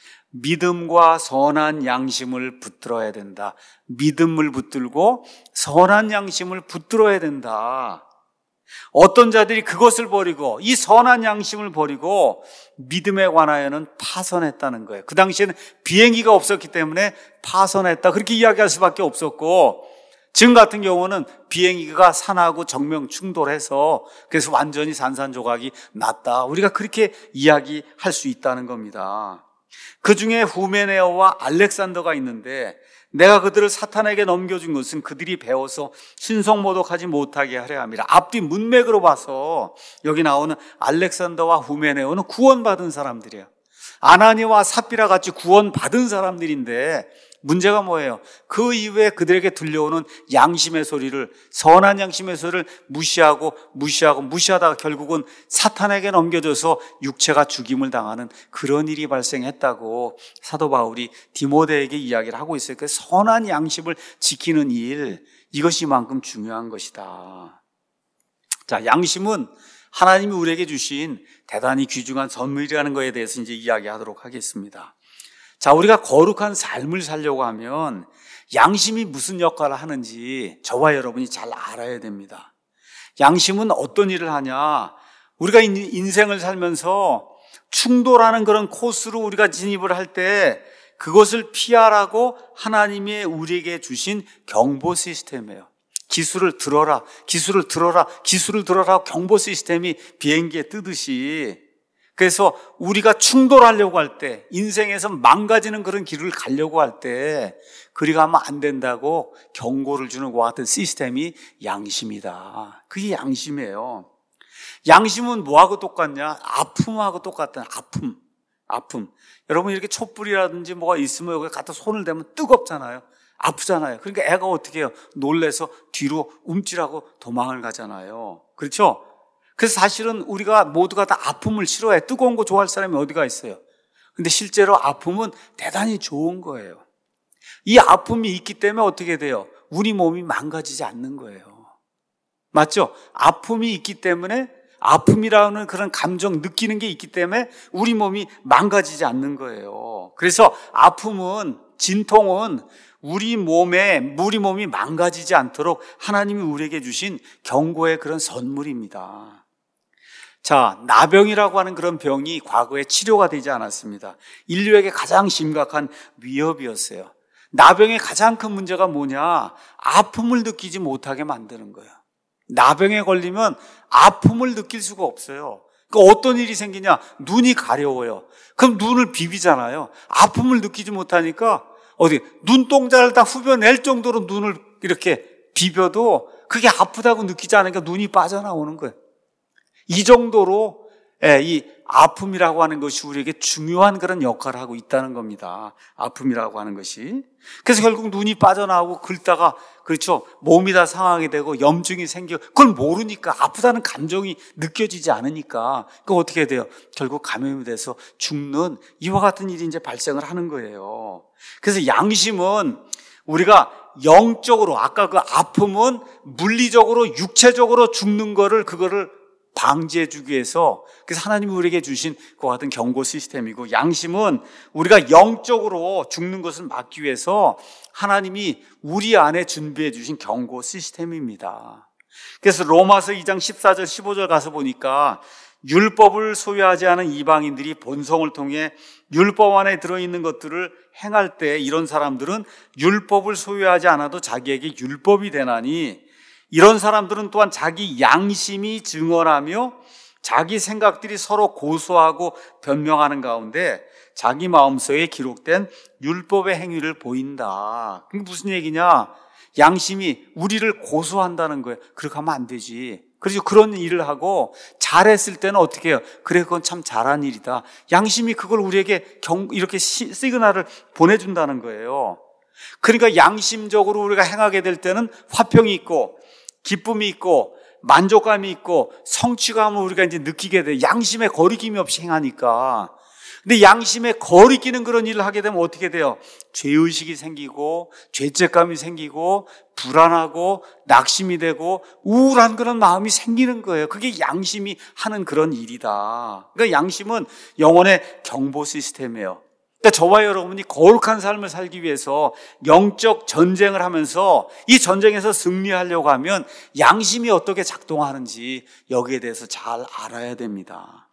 믿음과 선한 양심을 붙들어야 된다. 믿음을 붙들고 선한 양심을 붙들어야 된다. 어떤 자들이 그것을 버리고 이 선한 양심을 버리고 믿음에 관하여는 파선했다는 거예요. 그 당시에는 비행기가 없었기 때문에 파선했다. 그렇게 이야기할 수밖에 없었고 지금 같은 경우는 비행기가 산하고 정면 충돌해서 그래서 완전히 산산조각이 났다. 우리가 그렇게 이야기할 수 있다는 겁니다. 그 중에 후메네오와 알렉산더가 있는데 내가 그들을 사탄에게 넘겨준 것은 그들이 배워서 신성모독하지 못하게 하려 함이라. 앞뒤 문맥으로 봐서 여기 나오는 알렉산더와 후메네오는 구원받은 사람들이에요. 아나니와 삽비라 같이 구원받은 사람들인데 문제가 뭐예요? 그 이후에 그들에게 들려오는 양심의 소리를, 선한 양심의 소리를 무시하다가 결국은 사탄에게 넘겨져서 육체가 죽임을 당하는 그런 일이 발생했다고 사도 바울이 디모데에게 이야기를 하고 있어요. 그 선한 양심을 지키는 일, 이것이 이만큼 중요한 것이다. 자, 양심은 하나님이 우리에게 주신 대단히 귀중한 선물이라는 것에 대해서 이제 이야기하도록 하겠습니다. 자, 우리가 거룩한 삶을 살려고 하면 양심이 무슨 역할을 하는지 저와 여러분이 잘 알아야 됩니다. 양심은 어떤 일을 하냐? 우리가 인생을 살면서 충돌하는 그런 코스로 우리가 진입을 할 때 그것을 피하라고 하나님이 우리에게 주신 경보 시스템이에요. 기술을 들어라 경보 시스템이 비행기에 뜨듯이, 그래서 우리가 충돌하려고 할 때, 인생에서 망가지는 그런 길을 가려고 할 때 그리 가면 안 된다고 경고를 주는 것 같은 시스템이 양심이다. 그게 양심이에요. 양심은 뭐하고 똑같냐? 아픔하고 똑같다. 아픔. 여러분 이렇게 촛불이라든지 뭐가 있으면 여기 갖다 손을 대면 뜨겁잖아요. 아프잖아요. 그러니까 애가 어떻게 해요? 놀래서 뒤로 움찔하고 도망을 가잖아요. 그렇죠? 그래서 사실은 우리가 모두가 다 아픔을 싫어해. 뜨거운 거 좋아할 사람이 어디가 있어요? 근데 실제로 아픔은 대단히 좋은 거예요. 이 아픔이 있기 때문에 어떻게 돼요? 우리 몸이 망가지지 않는 거예요. 맞죠? 아픔이 있기 때문에, 아픔이라는 그런 감정 느끼는 게 있기 때문에 우리 몸이 망가지지 않는 거예요. 그래서 아픔은, 진통은 우리 몸이 망가지지 않도록 하나님이 우리에게 주신 경고의 그런 선물입니다. 자, 나병이라고 하는 그런 병이 과거에 치료가 되지 않았습니다. 인류에게 가장 심각한 위협이었어요. 나병의 가장 큰 문제가 뭐냐? 아픔을 느끼지 못하게 만드는 거예요. 나병에 걸리면 아픔을 느낄 수가 없어요. 그러니까 어떤 일이 생기냐? 눈이 가려워요. 그럼 눈을 비비잖아요. 아픔을 느끼지 못하니까 눈동자를 다 후벼낼 정도로 눈을 이렇게 비벼도 그게 아프다고 느끼지 않으니까 눈이 빠져나오는 거예요. 이 정도로 이 아픔이라고 하는 것이 우리에게 중요한 그런 역할을 하고 있다는 겁니다. 아픔이라고 하는 것이. 그래서 결국 눈이 빠져나오고 긁다가, 그렇죠, 몸이 다 상하게 되고 염증이 생겨. 그걸 모르니까, 아프다는 감정이 느껴지지 않으니까 그 어떻게 돼요? 결국 감염이 돼서 죽는 이와 같은 일이 이제 발생을 하는 거예요. 그래서 양심은 우리가 영적으로, 아까 그 아픔은 물리적으로 육체적으로 죽는 그거를 방지해 주기 위해서, 그래서 하나님이 우리에게 주신 그와 같은 경고 시스템이고, 양심은 우리가 영적으로 죽는 것을 막기 위해서 하나님이 우리 안에 준비해 주신 경고 시스템입니다. 그래서 로마서 2장 14절 15절 가서 보니까 율법을 소유하지 않은 이방인들이 본성을 통해 율법 안에 들어있는 것들을 행할 때 이런 사람들은 율법을 소유하지 않아도 자기에게 율법이 되나니, 이런 사람들은 또한 자기 양심이 증언하며 자기 생각들이 서로 고소하고 변명하는 가운데 자기 마음속에 기록된 율법의 행위를 보인다. 그게 무슨 얘기냐? 양심이 우리를 고소한다는 거예요. 그렇게 하면 안 되지. 그래서 그런 일을 하고 잘했을 때는 어떻게 해요? 그래, 그건 참 잘한 일이다. 양심이 그걸 우리에게 이렇게 시그널을 보내준다는 거예요. 그러니까 양심적으로 우리가 행하게 될 때는 화평이 있고 기쁨이 있고 만족감이 있고 성취감을 우리가 이제 느끼게 돼요. 양심에 거리낌이 없이 행하니까. 근데 양심에 거리끼는 그런 일을 하게 되면 어떻게 돼요? 죄의식이 생기고 죄책감이 생기고 불안하고 낙심이 되고 우울한 그런 마음이 생기는 거예요. 그게 양심이 하는 그런 일이다. 그러니까 양심은 영혼의 경보 시스템이에요. 그러니까 저와 여러분이 거룩한 삶을 살기 위해서 영적 전쟁을 하면서 이 전쟁에서 승리하려고 하면 양심이 어떻게 작동하는지 여기에 대해서 잘 알아야 됩니다.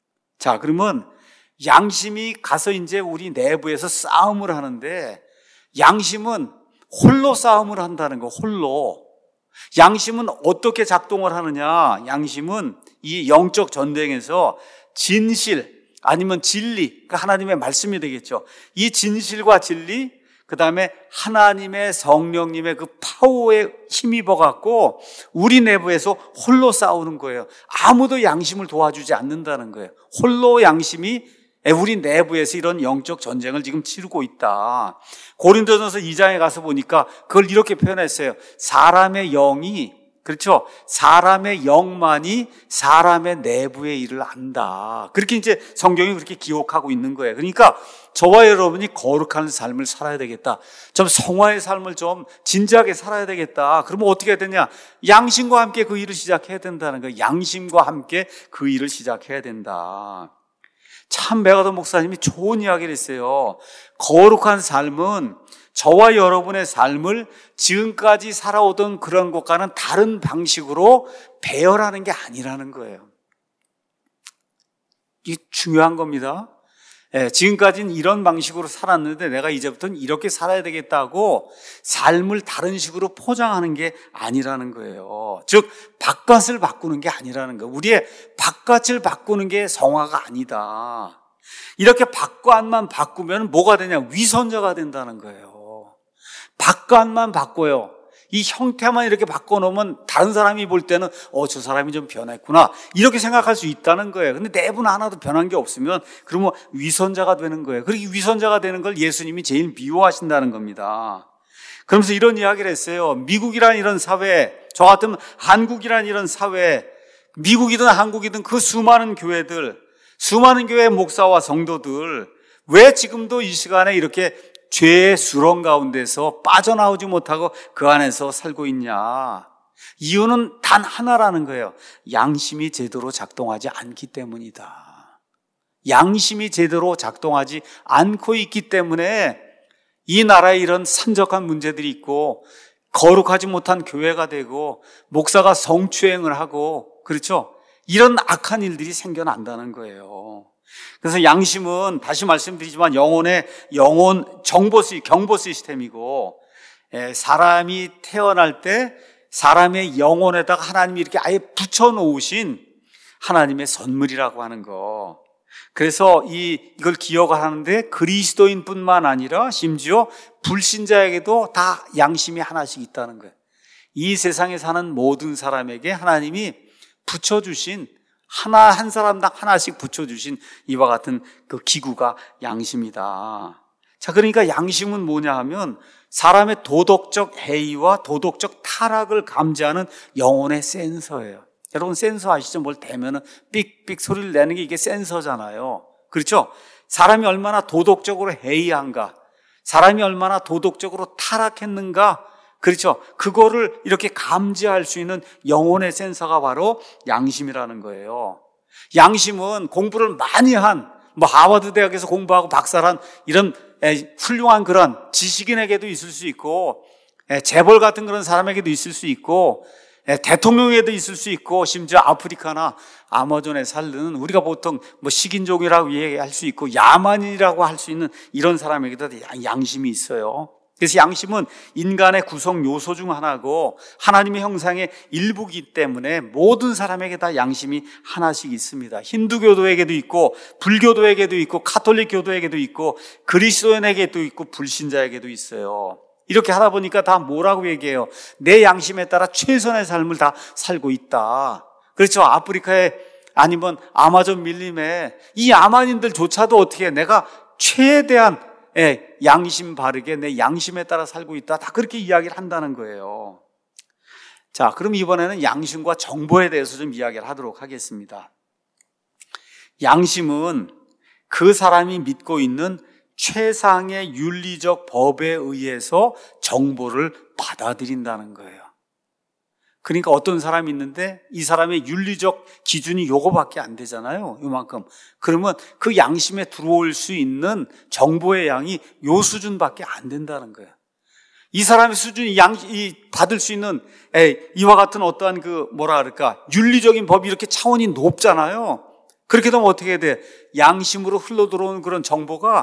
자, 그러면 양심이 가서 이제 우리 내부에서 싸움을 하는데, 양심은 홀로 싸움을 한다는 거, 홀로. 양심은 어떻게 작동을 하느냐? 양심은 이 영적 전쟁에서 진실 아니면 진리, 그러니까 하나님의 말씀이 되겠죠. 이 진실과 진리, 그 다음에 하나님의 성령님의 그 파워에 힘입어 갖고 우리 내부에서 홀로 싸우는 거예요. 아무도 양심을 도와주지 않는다는 거예요. 홀로 양심이 우리 내부에서 이런 영적 전쟁을 지금 치르고 있다. 고린도전서 2장에 가서 보니까 그걸 이렇게 표현했어요. 사람의 영이, 그렇죠? 사람의 영만이 사람의 내부의 일을 안다. 그렇게 이제 성경이 그렇게 기록하고 있는 거예요. 그러니까 저와 여러분이 거룩한 삶을 살아야 되겠다. 좀 성화의 삶을 좀 진지하게 살아야 되겠다. 그러면 어떻게 해야 되냐? 양심과 함께 그 일을 시작해야 된다는 거예요. 양심과 함께 그 일을 시작해야 된다. 참 메가더 목사님이 좋은 이야기를 했어요. 거룩한 삶은 저와 여러분의 삶을 지금까지 살아오던 그런 것과는 다른 방식으로 배열하는 게 아니라는 거예요. 이게 중요한 겁니다. 지금까지는 이런 방식으로 살았는데 내가 이제부터는 이렇게 살아야 되겠다고 삶을 다른 식으로 포장하는 게 아니라는 거예요. 즉 바깥을 바꾸는 게 아니라는 거예요. 우리의 바깥을 바꾸는 게 성화가 아니다. 이렇게 바깥만 바꾸면 뭐가 되냐? 위선자가 된다는 거예요. 바깥만 바꿔요. 이 형태만 이렇게 바꿔놓으면 다른 사람이 볼 때는 저 사람이 좀 변했구나 이렇게 생각할 수 있다는 거예요. 근데 내부는 하나도 변한 게 없으면 그러면 위선자가 되는 거예요. 그리고 위선자가 되는 걸 예수님이 제일 미워하신다는 겁니다. 그러면서 이런 이야기를 했어요. 미국이란 이런 사회, 저 같으면 한국이란 이런 사회, 미국이든 한국이든 그 수많은 교회들, 수많은 교회 목사와 성도들 왜 지금도 이 시간에 이렇게 죄의 수렁 가운데서 빠져나오지 못하고 그 안에서 살고 있냐? 이유는 단 하나라는 거예요. 양심이 제대로 작동하지 않기 때문이다. 양심이 제대로 작동하지 않고 있기 때문에 이 나라에 이런 산적한 문제들이 있고 거룩하지 못한 교회가 되고 목사가 성추행을 하고, 그렇죠? 이런 악한 일들이 생겨난다는 거예요. 그래서 양심은 다시 말씀드리지만 경보 시스템이고, 사람이 태어날 때 사람의 영혼에다가 하나님이 이렇게 아예 붙여놓으신 하나님의 선물이라고 하는 거. 그래서 이걸 기억을 하는데 그리스도인뿐만 아니라 심지어 불신자에게도 다 양심이 하나씩 있다는 거예요. 이 세상에 사는 모든 사람에게 하나님이 붙여주신 한 사람당 하나씩 붙여주신 이와 같은 그 기구가 양심이다. 자, 그러니까 양심은 뭐냐 하면 사람의 도덕적 해이와 도덕적 타락을 감지하는 영혼의 센서예요. 여러분 센서 아시죠? 뭘 대면은 삑삑 소리를 내는 게 이게 센서잖아요. 그렇죠? 사람이 얼마나 도덕적으로 해이한가, 사람이 얼마나 도덕적으로 타락했는가, 그렇죠? 그거를 이렇게 감지할 수 있는 영혼의 센서가 바로 양심이라는 거예요. 양심은 공부를 많이 한, 하버드 대학에서 공부하고 박사란 이런 훌륭한 그런 지식인에게도 있을 수 있고, 재벌 같은 그런 사람에게도 있을 수 있고, 대통령에도 있을 수 있고, 심지어 아프리카나 아마존에 살는 우리가 보통 식인종이라고 얘기할 수 있고 야만인이라고 할 수 있는 이런 사람에게도 양심이 있어요. 그래서 양심은 인간의 구성 요소 중 하나고 하나님의 형상의 일부이기 때문에 모든 사람에게 다 양심이 하나씩 있습니다. 힌두교도에게도 있고 불교도에게도 있고 가톨릭 교도에게도 있고 그리스도인에게도 있고 불신자에게도 있어요. 이렇게 하다 보니까 다 뭐라고 얘기해요? 내 양심에 따라 최선의 삶을 다 살고 있다. 그렇죠. 아프리카에 아니면 아마존 밀림에 이 야만인들조차도 어떻게 내가 최대한 양심 바르게 내 양심에 따라 살고 있다. 다 그렇게 이야기를 한다는 거예요. 자, 그럼 이번에는 양심과 정보에 대해서 좀 이야기를 하도록 하겠습니다. 양심은 그 사람이 믿고 있는 최상의 윤리적 법에 의해서 정보를 받아들인다는 거예요. 그러니까 어떤 사람이 있는데 이 사람의 윤리적 기준이 요거밖에 안 되잖아요. 요만큼. 그러면 그 양심에 들어올 수 있는 정보의 양이 요 수준밖에 안 된다는 거예요. 이 사람의 수준이 받을 수 있는 이와 같은 어떠한 윤리적인 법이 이렇게 차원이 높잖아요. 그렇게 되면 어떻게 돼? 양심으로 흘러들어오는 그런 정보가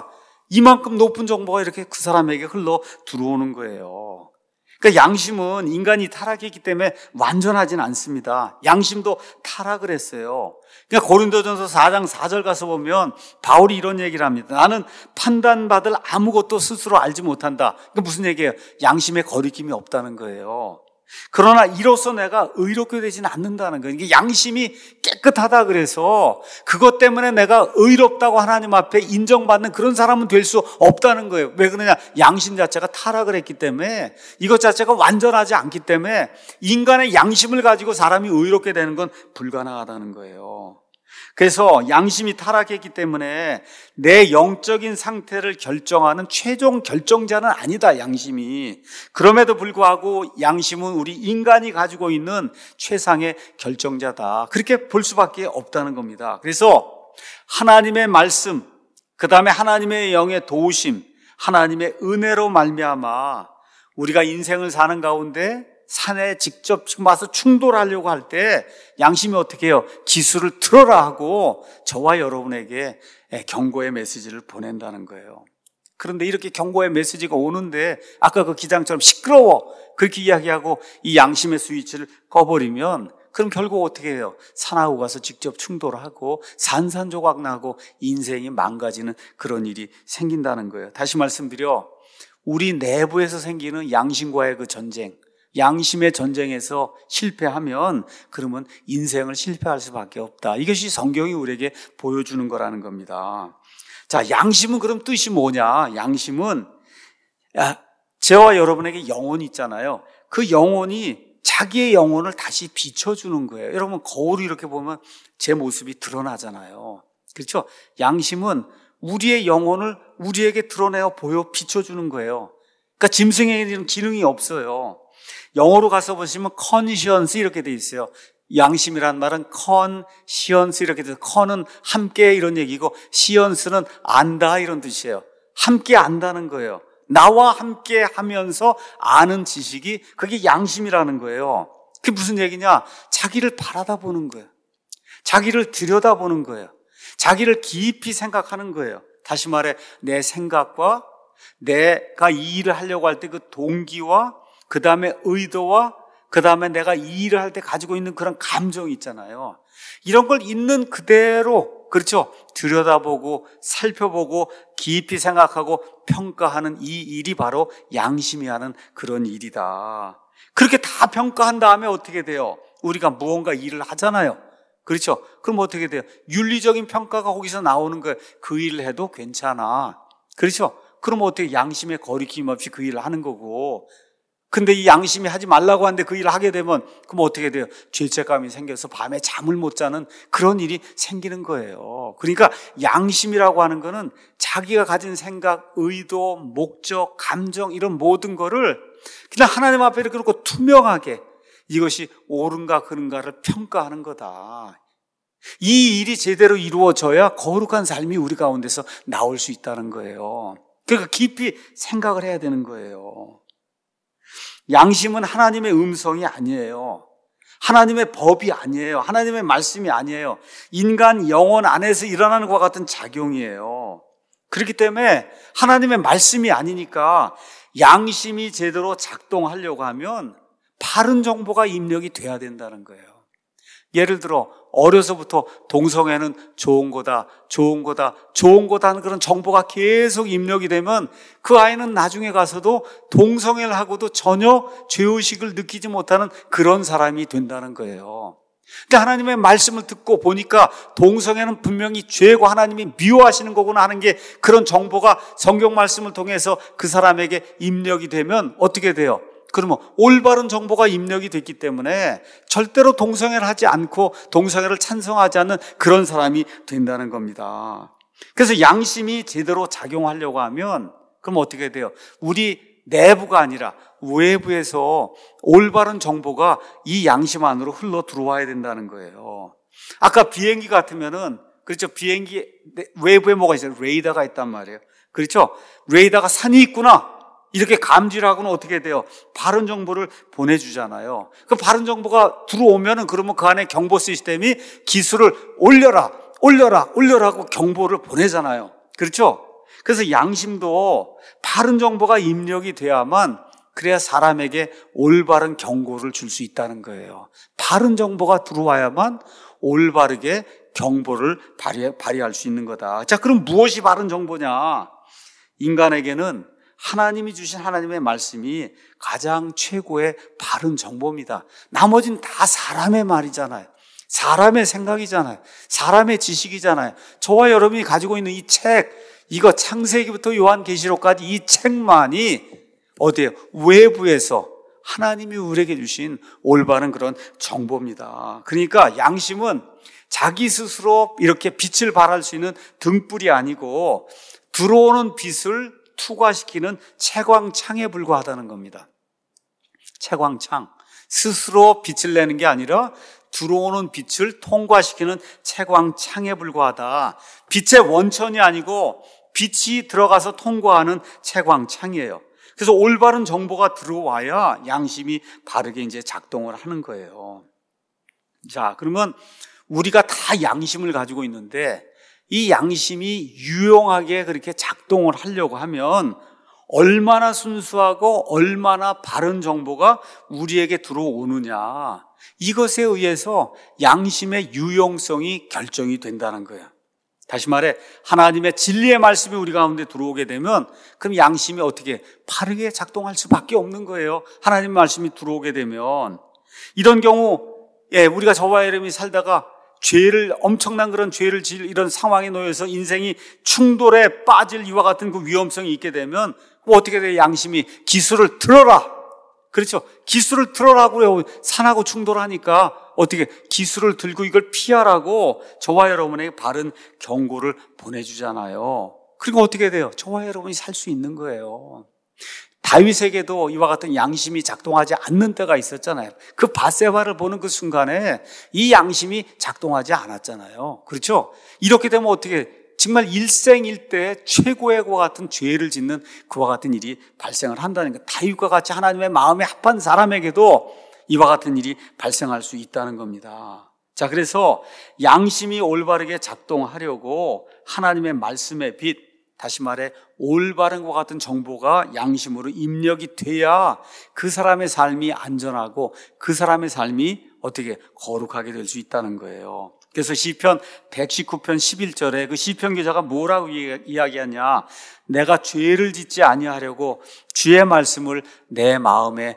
이만큼 높은 정보가 이렇게 그 사람에게 흘러 들어오는 거예요. 그러니까 양심은 인간이 타락했기 때문에 완전하진 않습니다. 양심도 타락을 했어요. 그러니까 고린도전서 4장 4절 가서 보면 바울이 이런 얘기를 합니다. 나는 판단받을 아무것도 스스로 알지 못한다. 그러니까 무슨 얘기예요? 양심에 거리낌이 없다는 거예요. 그러나 이로써 내가 의롭게 되지는 않는다는 거예요. 이게 양심이 깨끗하다 그래서 그것 때문에 내가 의롭다고 하나님 앞에 인정받는 그런 사람은 될 수 없다는 거예요. 왜 그러냐? 양심 자체가 타락을 했기 때문에, 이것 자체가 완전하지 않기 때문에 인간의 양심을 가지고 사람이 의롭게 되는 건 불가능하다는 거예요. 그래서 양심이 타락했기 때문에 내 영적인 상태를 결정하는 최종 결정자는 아니다, 양심이. 그럼에도 불구하고 양심은 우리 인간이 가지고 있는 최상의 결정자다. 그렇게 볼 수밖에 없다는 겁니다. 그래서 하나님의 말씀, 그 다음에 하나님의 영의 도우심, 하나님의 은혜로 말미암아 우리가 인생을 사는 가운데 산에 직접 와서 충돌하려고 할 때 양심이 어떻게 해요? 기술을 틀어라 하고 저와 여러분에게 경고의 메시지를 보낸다는 거예요. 그런데 이렇게 경고의 메시지가 오는데 아까 그 기장처럼 시끄러워 그렇게 이야기하고 이 양심의 스위치를 꺼버리면 그럼 결국 어떻게 해요? 산하고 가서 직접 충돌하고 산산조각 나고 인생이 망가지는 그런 일이 생긴다는 거예요. 다시 말씀드려, 우리 내부에서 생기는 양심과의 그 전쟁, 양심의 전쟁에서 실패하면 그러면 인생을 실패할 수밖에 없다. 이것이 성경이 우리에게 보여주는 거라는 겁니다. 자, 양심은 그럼 뜻이 뭐냐? 양심은 저와 여러분에게 영혼이 있잖아요. 그 영혼이 자기의 영혼을 다시 비춰주는 거예요. 여러분, 거울을 이렇게 보면 제 모습이 드러나잖아요. 그렇죠? 양심은 우리의 영혼을 우리에게 드러내어 보여 비춰주는 거예요. 그러니까 짐승에게는 기능이 없어요. 영어로 가서 보시면 conscience 이렇게 돼 있어요. 양심이란 말은 conscience 이렇게 돼서 con은 함께 이런 얘기고 science는 안다 이런 뜻이에요. 함께 안다는 거예요. 나와 함께 하면서 아는 지식이 그게 양심이라는 거예요. 그게 무슨 얘기냐? 자기를 바라다 보는 거예요. 자기를 들여다보는 거예요. 자기를 깊이 생각하는 거예요. 다시 말해 내 생각과 내가 이 일을 하려고 할 때 그 동기와 그 다음에 의도와 그 다음에 내가 이 일을 할 때 가지고 있는 그런 감정이 있잖아요. 이런 걸 있는 그대로, 그렇죠? 들여다보고 살펴보고 깊이 생각하고 평가하는 이 일이 바로 양심이 하는 그런 일이다. 그렇게 다 평가한 다음에 어떻게 돼요? 우리가 무언가 일을 하잖아요. 그렇죠? 그럼 어떻게 돼요? 윤리적인 평가가 거기서 나오는 거예요. 그 일을 해도 괜찮아. 그렇죠? 그럼 어떻게 양심에 거리낌 없이 그 일을 하는 거고, 근데 이 양심이 하지 말라고 하는데 그 일을 하게 되면 그럼 어떻게 돼요? 죄책감이 생겨서 밤에 잠을 못 자는 그런 일이 생기는 거예요. 그러니까 양심이라고 하는 거는 자기가 가진 생각, 의도, 목적, 감정 이런 모든 거를 그냥 하나님 앞에 이렇게 놓고 투명하게 이것이 옳은가 그른가를 평가하는 거다. 이 일이 제대로 이루어져야 거룩한 삶이 우리 가운데서 나올 수 있다는 거예요. 그러니까 깊이 생각을 해야 되는 거예요. 양심은 하나님의 음성이 아니에요. 하나님의 법이 아니에요. 하나님의 말씀이 아니에요. 인간 영혼 안에서 일어나는 것과 같은 작용이에요. 그렇기 때문에 하나님의 말씀이 아니니까 양심이 제대로 작동하려고 하면 바른 정보가 입력이 돼야 된다는 거예요. 예를 들어 어려서부터 동성애는 좋은 거다, 좋은 거다, 좋은 거다 하는 그런 정보가 계속 입력이 되면 그 아이는 나중에 가서도 동성애를 하고도 전혀 죄의식을 느끼지 못하는 그런 사람이 된다는 거예요. 근데 하나님의 말씀을 듣고 보니까 동성애는 분명히 죄고 하나님이 미워하시는 거구나 하는 게 그런 정보가 성경 말씀을 통해서 그 사람에게 입력이 되면 어떻게 돼요? 그러면 올바른 정보가 입력이 됐기 때문에 절대로 동성애를 하지 않고 동성애를 찬성하지 않는 그런 사람이 된다는 겁니다. 그래서 양심이 제대로 작용하려고 하면 그럼 어떻게 돼요? 우리 내부가 아니라 외부에서 올바른 정보가 이 양심 안으로 흘러 들어와야 된다는 거예요. 아까 비행기 같으면은, 그렇죠? 비행기 외부에 뭐가 있어요? 레이더가 있단 말이에요. 그렇죠? 레이더가 산이 있구나 이렇게 감지를 하고는 어떻게 돼요? 바른 정보를 보내주잖아요. 그 바른 정보가 들어오면은 그러면 그 안에 경보 시스템이 기술을 올려라 하고 경보를 보내잖아요. 그렇죠? 그래서 양심도 바른 정보가 입력이 돼야만 그래야 사람에게 올바른 경고를 줄 수 있다는 거예요. 바른 정보가 들어와야만 올바르게 경보를 발휘할 수 있는 거다. 자, 그럼 무엇이 바른 정보냐? 인간에게는 하나님이 주신 하나님의 말씀이 가장 최고의 바른 정보입니다. 나머지는 다 사람의 말이잖아요. 사람의 생각이잖아요. 사람의 지식이잖아요. 저와 여러분이 가지고 있는 이 책, 이거 창세기부터 요한계시록까지 이 책만이 어디에요? 외부에서 하나님이 우리에게 주신 올바른 그런 정보입니다. 그러니까 양심은 자기 스스로 이렇게 빛을 발할 수 있는 등불이 아니고 들어오는 빛을 투과시키는 채광창에 불과하다는 겁니다. 채광창. 스스로 빛을 내는 게 아니라 들어오는 빛을 통과시키는 채광창에 불과하다. 빛의 원천이 아니고 빛이 들어가서 통과하는 채광창이에요. 그래서 올바른 정보가 들어와야 양심이 바르게 이제 작동을 하는 거예요. 자, 그러면 우리가 다 양심을 가지고 있는데 이 양심이 유용하게 그렇게 작동을 하려고 하면 얼마나 순수하고 얼마나 바른 정보가 우리에게 들어오느냐, 이것에 의해서 양심의 유용성이 결정이 된다는 거예요. 다시 말해 하나님의 진리의 말씀이 우리 가운데 들어오게 되면 그럼 양심이 어떻게 바르게 작동할 수밖에 없는 거예요. 하나님 말씀이 들어오게 되면. 이런 경우에 우리가 저와 여러분이 살다가 엄청난 그런 죄를 지을 이런 상황에 놓여서 인생이 충돌에 빠질 이와 같은 그 위험성이 있게 되면 뭐 어떻게 돼요? 양심이 기술을 들어라. 그렇죠. 기술을 들어라고 그래요. 산하고 충돌하니까 어떻게 기술을 들고 이걸 피하라고 저와 여러분에게 바른 경고를 보내주잖아요. 그리고 어떻게 돼요? 저와 여러분이 살 수 있는 거예요. 다윗에게도 이와 같은 양심이 작동하지 않는 때가 있었잖아요. 그 밧세바를 보는 그 순간에 이 양심이 작동하지 않았잖아요. 그렇죠? 이렇게 되면 어떻게 정말 일생일대 최고의 그와 같은 죄를 짓는 그와 같은 일이 발생을 한다는 거예요. 다윗과 같이 하나님의 마음에 합한 사람에게도 이와 같은 일이 발생할 수 있다는 겁니다. 자, 그래서 양심이 올바르게 작동하려고 하나님의 말씀의 빛, 다시 말해 올바른 것 같은 정보가 양심으로 입력이 돼야 그 사람의 삶이 안전하고 그 사람의 삶이 어떻게 거룩하게 될 수 있다는 거예요. 그래서 시편 119편 11절에 그 시편 기자가 뭐라고 이야기하냐? 내가 죄를 짓지 아니하려고 주의 말씀을 내 마음에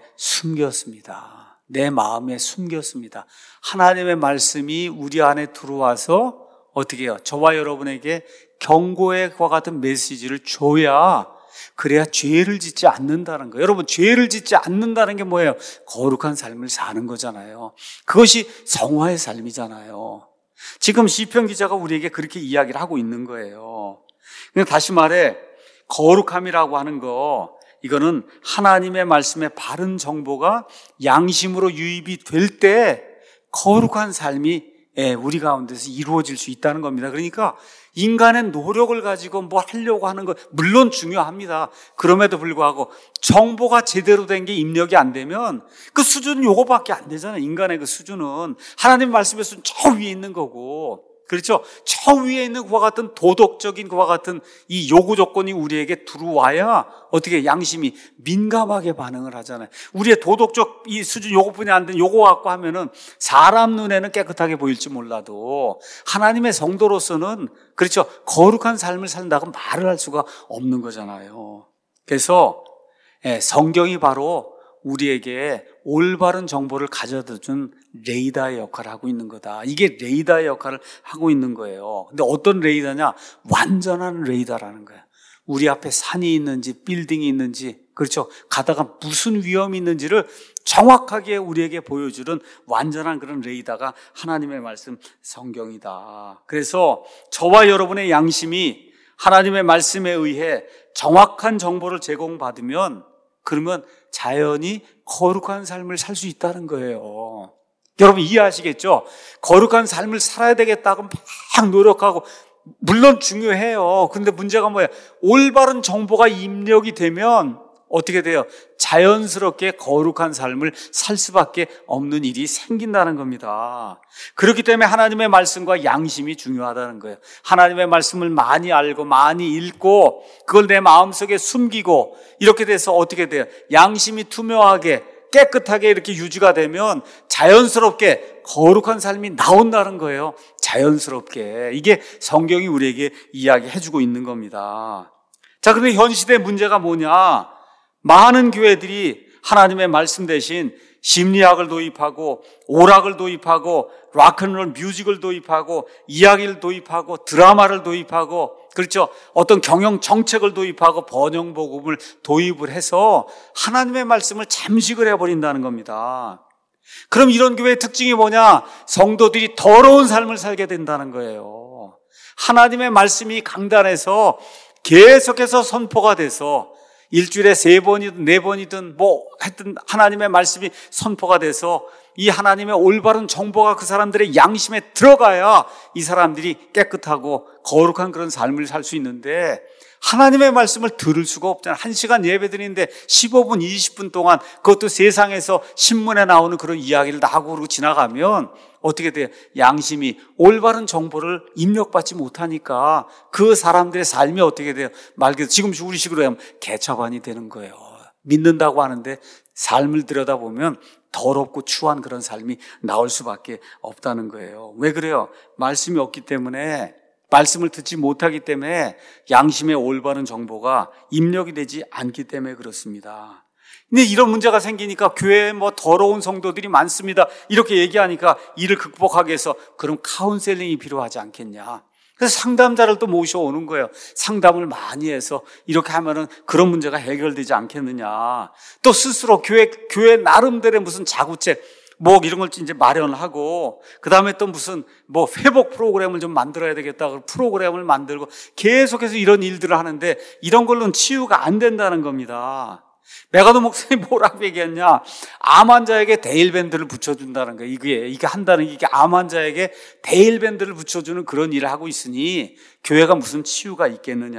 숨겼습니다. 내 마음에 숨겼습니다. 하나님의 말씀이 우리 안에 들어와서 어떻게 해요? 저와 여러분에게 경고의 그와 같은 메시지를 줘야 그래야 죄를 짓지 않는다는 거예요. 여러분, 죄를 짓지 않는다는 게 뭐예요? 거룩한 삶을 사는 거잖아요. 그것이 성화의 삶이잖아요. 지금 시편 기자가 우리에게 그렇게 이야기를 하고 있는 거예요. 그러니까 다시 말해 거룩함이라고 하는 거, 이거는 하나님의 말씀의 바른 정보가 양심으로 유입이 될 때 거룩한 삶이 우리 가운데서 이루어질 수 있다는 겁니다. 그러니까 인간의 노력을 가지고 뭐 하려고 하는 거 물론 중요합니다. 그럼에도 불구하고 정보가 제대로 된 게 입력이 안 되면 그 수준은 요거밖에 안 되잖아요. 인간의 그 수준은 하나님 말씀의 수준 저 위에 있는 거고, 그렇죠? 저 위에 있는 그와 같은 도덕적인 그와 같은 이 요구 조건이 우리에게 들어와야 어떻게 양심이 민감하게 반응을 하잖아요. 우리의 도덕적 이 수준 요거뿐이 안 되는 요거 갖고 하면은 사람 눈에는 깨끗하게 보일지 몰라도 하나님의 성도로서는 그렇죠, 거룩한 삶을 산다고 말을 할 수가 없는 거잖아요. 그래서 성경이 바로 우리에게 올바른 정보를 가져다 준 레이더의 역할을 하고 있는 거다. 이게 레이더의 역할을 하고 있는 거예요. 근데 어떤 레이더냐? 완전한 레이더라는 거예요. 우리 앞에 산이 있는지 빌딩이 있는지, 그렇죠, 가다가 무슨 위험이 있는지를 정확하게 우리에게 보여주는 완전한 그런 레이더가 하나님의 말씀 성경이다. 그래서 저와 여러분의 양심이 하나님의 말씀에 의해 정확한 정보를 제공받으면 그러면 자연히 거룩한 삶을 살 수 있다는 거예요. 여러분 이해하시겠죠? 거룩한 삶을 살아야 되겠다고 막 노력하고 물론 중요해요. 근데 문제가 뭐예요? 올바른 정보가 입력이 되면 어떻게 돼요? 자연스럽게 거룩한 삶을 살 수밖에 없는 일이 생긴다는 겁니다. 그렇기 때문에 하나님의 말씀과 양심이 중요하다는 거예요. 하나님의 말씀을 많이 알고 많이 읽고 그걸 내 마음속에 숨기고 이렇게 돼서 어떻게 돼요? 양심이 투명하게 깨끗하게 이렇게 유지가 되면 자연스럽게 거룩한 삶이 나온다는 거예요. 자연스럽게. 이게 성경이 우리에게 이야기해주고 있는 겁니다. 자, 그런데 현 시대의 문제가 뭐냐? 많은 교회들이 하나님의 말씀 대신 심리학을 도입하고 오락을 도입하고 락앤롤 뮤직을 도입하고 이야기를 도입하고 드라마를 도입하고 그렇죠. 어떤 경영 정책을 도입하고 번영 복음을 도입을 해서 하나님의 말씀을 잠식을 해버린다는 겁니다. 그럼 이런 교회의 특징이 뭐냐? 성도들이 더러운 삶을 살게 된다는 거예요. 하나님의 말씀이 강단에서 계속해서 선포가 돼서 일주일에 3번이든 4번이든 하여튼 하나님의 말씀이 선포가 돼서 이 하나님의 올바른 정보가 그 사람들의 양심에 들어가야 이 사람들이 깨끗하고 거룩한 그런 삶을 살 수 있는데 하나님의 말씀을 들을 수가 없잖아요. 1시간 예배 드리는데 15분, 20분 동안 그것도 세상에서 신문에 나오는 그런 이야기를 다 하고 그러고 지나가면 어떻게 돼요? 양심이 올바른 정보를 입력받지 못하니까 그 사람들의 삶이 어떻게 돼요? 말 그대로 지금 우리식으로 하면 개차반이 되는 거예요. 믿는다고 하는데 삶을 들여다보면 더럽고 추한 그런 삶이 나올 수밖에 없다는 거예요. 왜 그래요? 말씀이 없기 때문에, 말씀을 듣지 못하기 때문에 양심의 올바른 정보가 입력이 되지 않기 때문에 그렇습니다. 근데 이런 문제가 생기니까 교회에 더러운 성도들이 많습니다. 이렇게 얘기하니까 이를 극복하기 위해서 그럼 카운셀링이 필요하지 않겠냐. 그래서 상담자를 또 모셔오는 거예요. 상담을 많이 해서 이렇게 하면은 그런 문제가 해결되지 않겠느냐. 또 스스로 교회 나름대로의 무슨 자구책, 이런 걸 이제 마련하고, 그 다음에 또 무슨 회복 프로그램을 좀 만들어야 되겠다. 프로그램을 만들고 계속해서 이런 일들을 하는데 이런 걸로는 치유가 안 된다는 겁니다. 메가도 목사님이 뭐라고 얘기했냐? 암 환자에게 데일밴드를 붙여준다는 거예요. 이게 한다는 게 이게 암 환자에게 데일밴드를 붙여주는 그런 일을 하고 있으니 교회가 무슨 치유가 있겠느냐.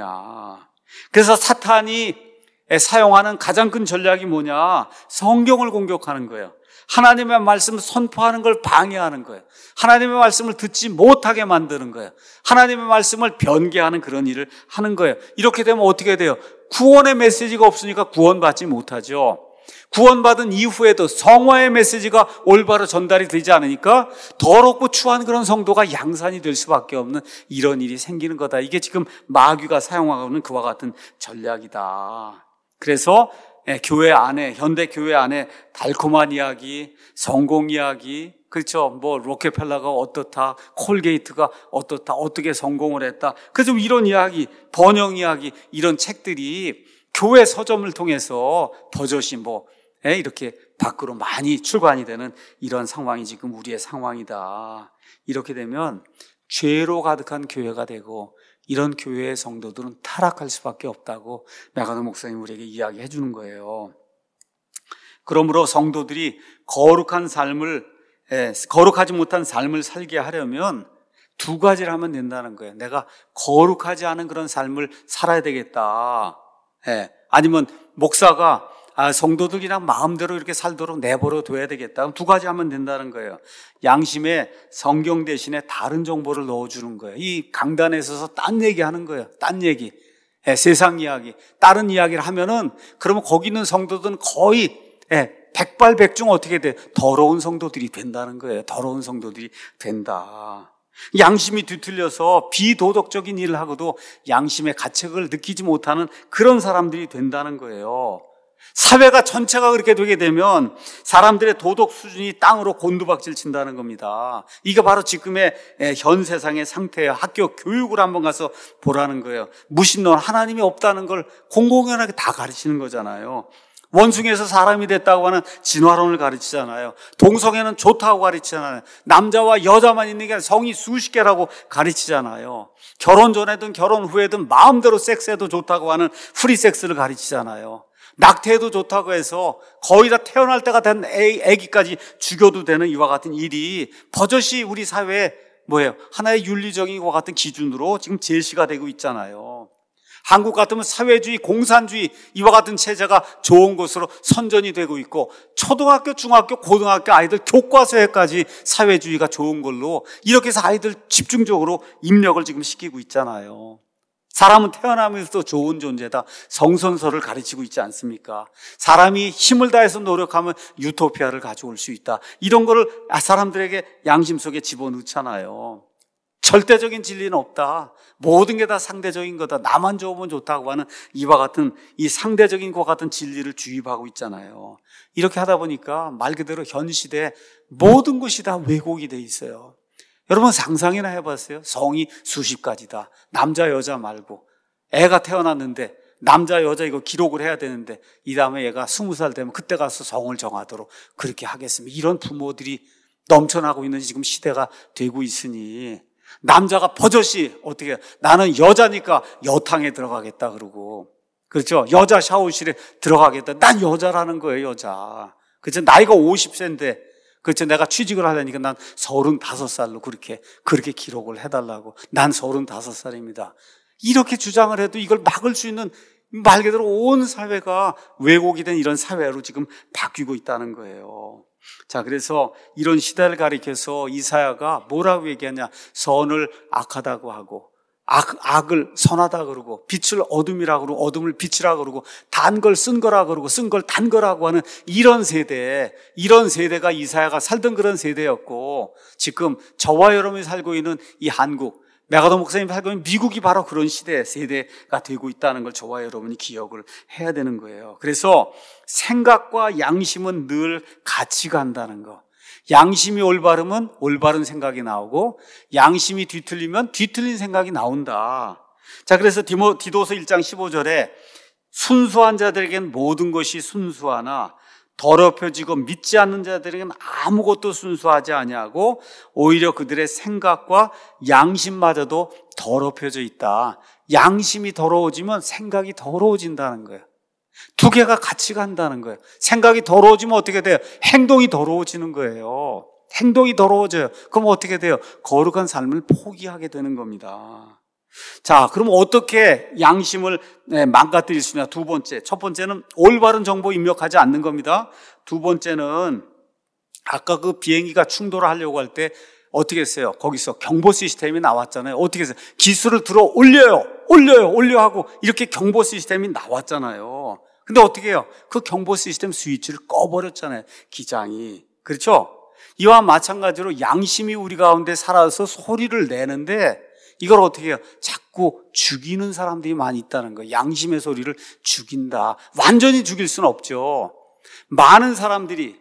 그래서 사탄이 사용하는 가장 큰 전략이 뭐냐? 성경을 공격하는 거예요. 하나님의 말씀을 선포하는 걸 방해하는 거예요. 하나님의 말씀을 듣지 못하게 만드는 거예요. 하나님의 말씀을 변개하는 그런 일을 하는 거예요. 이렇게 되면 어떻게 돼요? 구원의 메시지가 없으니까 구원받지 못하죠. 구원받은 이후에도 성화의 메시지가 올바로 전달이 되지 않으니까 더럽고 추한 그런 성도가 양산이 될 수밖에 없는 이런 일이 생기는 거다. 이게 지금 마귀가 사용하고 있는 그와 같은 전략이다. 그래서 교회 안에, 현대 교회 안에 달콤한 이야기, 성공 이야기, 그렇죠. 로켓펠러가 어떻다, 콜게이트가 어떻다, 어떻게 성공을 했다. 그래서 이런 이야기, 번영 이야기, 이런 책들이 교회 서점을 통해서 버젓이 이렇게 밖으로 많이 출간이 되는 이런 상황이 지금 우리의 상황이다. 이렇게 되면 죄로 가득한 교회가 되고 이런 교회의 성도들은 타락할 수밖에 없다고 메가도 목사님 우리에게 이야기해 주는 거예요. 그러므로 성도들이 거룩하지 못한 삶을 살게 하려면 2가지를 하면 된다는 거예요. 내가 거룩하지 않은 그런 삶을 살아야 되겠다. 아니면 목사가 성도들 그냥 마음대로 이렇게 살도록 내버려 둬야 되겠다. 그럼 2가지 하면 된다는 거예요. 양심에 성경 대신에 다른 정보를 넣어주는 거예요. 이 강단에 있어서 딴 얘기 하는 거예요. 딴 얘기. 세상 이야기. 다른 이야기를 하면은 그러면 거기 있는 성도들은 거의 백발백중 어떻게 돼? 더러운 성도들이 된다는 거예요. 더러운 성도들이 된다. 양심이 뒤틀려서 비도덕적인 일을 하고도 양심의 가책을 느끼지 못하는 그런 사람들이 된다는 거예요. 사회가 전체가 그렇게 되게 되면 사람들의 도덕 수준이 땅으로 곤두박질 친다는 겁니다. 이게 바로 지금의 현 세상의 상태예요. 학교 교육을 한번 가서 보라는 거예요. 무신론, 하나님이 없다는 걸 공공연하게 다 가르치는 거잖아요. 원숭이에서 사람이 됐다고 하는 진화론을 가르치잖아요. 동성애는 좋다고 가르치잖아요. 남자와 여자만 있는 게 아니라 성이 수십 개라고 가르치잖아요. 결혼 전에든 결혼 후에든 마음대로 섹스해도 좋다고 하는 프리섹스를 가르치잖아요. 낙태해도 좋다고 해서 거의 다 태어날 때가 된 아기까지 죽여도 되는 이와 같은 일이 버젓이 우리 사회에 하나의 윤리적인 것 같은 기준으로 지금 제시가 되고 있잖아요. 한국 같으면 사회주의, 공산주의 이와 같은 체제가 좋은 것으로 선전이 되고 있고, 초등학교, 중학교, 고등학교 아이들 교과서에까지 사회주의가 좋은 걸로 이렇게 해서 아이들 집중적으로 입력을 지금 시키고 있잖아요. 사람은 태어나면서 좋은 존재다. 성선설을 가르치고 있지 않습니까? 사람이 힘을 다해서 노력하면 유토피아를 가져올 수 있다. 이런 거를 사람들에게 양심 속에 집어넣잖아요. 절대적인 진리는 없다. 모든 게 다 상대적인 거다. 나만 좋으면 좋다고 하는 이와 같은 이 상대적인 것 같은 진리를 주입하고 있잖아요. 이렇게 하다 보니까 말 그대로 현 시대에 모든 것이 다 왜곡이 돼 있어요. 여러분 상상이나 해봤어요? 성이 수십 가지다. 남자 여자 말고 애가 태어났는데 남자 여자 이거 기록을 해야 되는데 이 다음에 얘가 20살 되면 그때 가서 성을 정하도록 그렇게 하겠습니다. 이런 부모들이 넘쳐나고 있는 지금 시대가 되고 있으니 남자가 버젓이 어떻게 나는 여자니까 여탕에 들어가겠다 그러고, 그렇죠? 여자 샤워실에 들어가겠다. 난 여자라는 거예요, 여자. 그렇죠? 나이가 50세인데 그렇죠? 내가 취직을 하려니까 난 35살로 그렇게 기록을 해달라고. 난 35살입니다. 이렇게 주장을 해도 이걸 막을 수 있는 말 그대로 온 사회가 왜곡이 된 이런 사회로 지금 바뀌고 있다는 거예요. 자, 그래서 이런 시대를 가리켜서 이사야가 뭐라고 얘기하냐? 선을 악하다고 하고, 악을 선하다 그러고, 빛을 어둠이라 그러고, 어둠을 빛이라 그러고, 단 걸 쓴 거라 그러고, 쓴 걸 단 거라고 하는 이런 세대가 이사야가 살던 그런 세대였고, 지금 저와 여러분이 살고 있는 이 한국, 메가더 목사님이 살고 있는 미국이 바로 그런 세대가 되고 있다는 걸 저와 여러분이 기억을 해야 되는 거예요. 그래서 생각과 양심은 늘 같이 간다는 거. 양심이 올바르면 올바른 생각이 나오고, 양심이 뒤틀리면 뒤틀린 생각이 나온다. 자, 그래서 디도서 1장 15절에 순수한 자들에겐 모든 것이 순수하나 더럽혀지고 믿지 않는 자들에게는 아무것도 순수하지 아니하고 오히려 그들의 생각과 양심마저도 더럽혀져 있다. 양심이 더러워지면 생각이 더러워진다는 거예요. 두 개가 같이 간다는 거예요. 생각이 더러워지면 어떻게 돼요? 행동이 더러워지는 거예요. 행동이 더러워져요. 그럼 어떻게 돼요? 거룩한 삶을 포기하게 되는 겁니다. 자, 그럼 어떻게 양심을 망가뜨릴 수 있냐? 두 번째. 첫 번째는 올바른 정보 입력하지 않는 겁니다. 두 번째는 아까 그 비행기가 충돌을 하려고 할 때 어떻게 했어요? 거기서 경보 시스템이 나왔잖아요. 어떻게 했어요? 기술을 들어 올려 하고 이렇게 경보 시스템이 나왔잖아요. 근데 어떻게 해요? 그 경보 시스템 스위치를 꺼버렸잖아요. 기장이. 그렇죠? 이와 마찬가지로 양심이 우리 가운데 살아서 소리를 내는데 이걸 어떻게 해요? 자꾸 죽이는 사람들이 많이 있다는 거예요. 양심의 소리를 죽인다. 완전히 죽일 수는 없죠. 많은 사람들이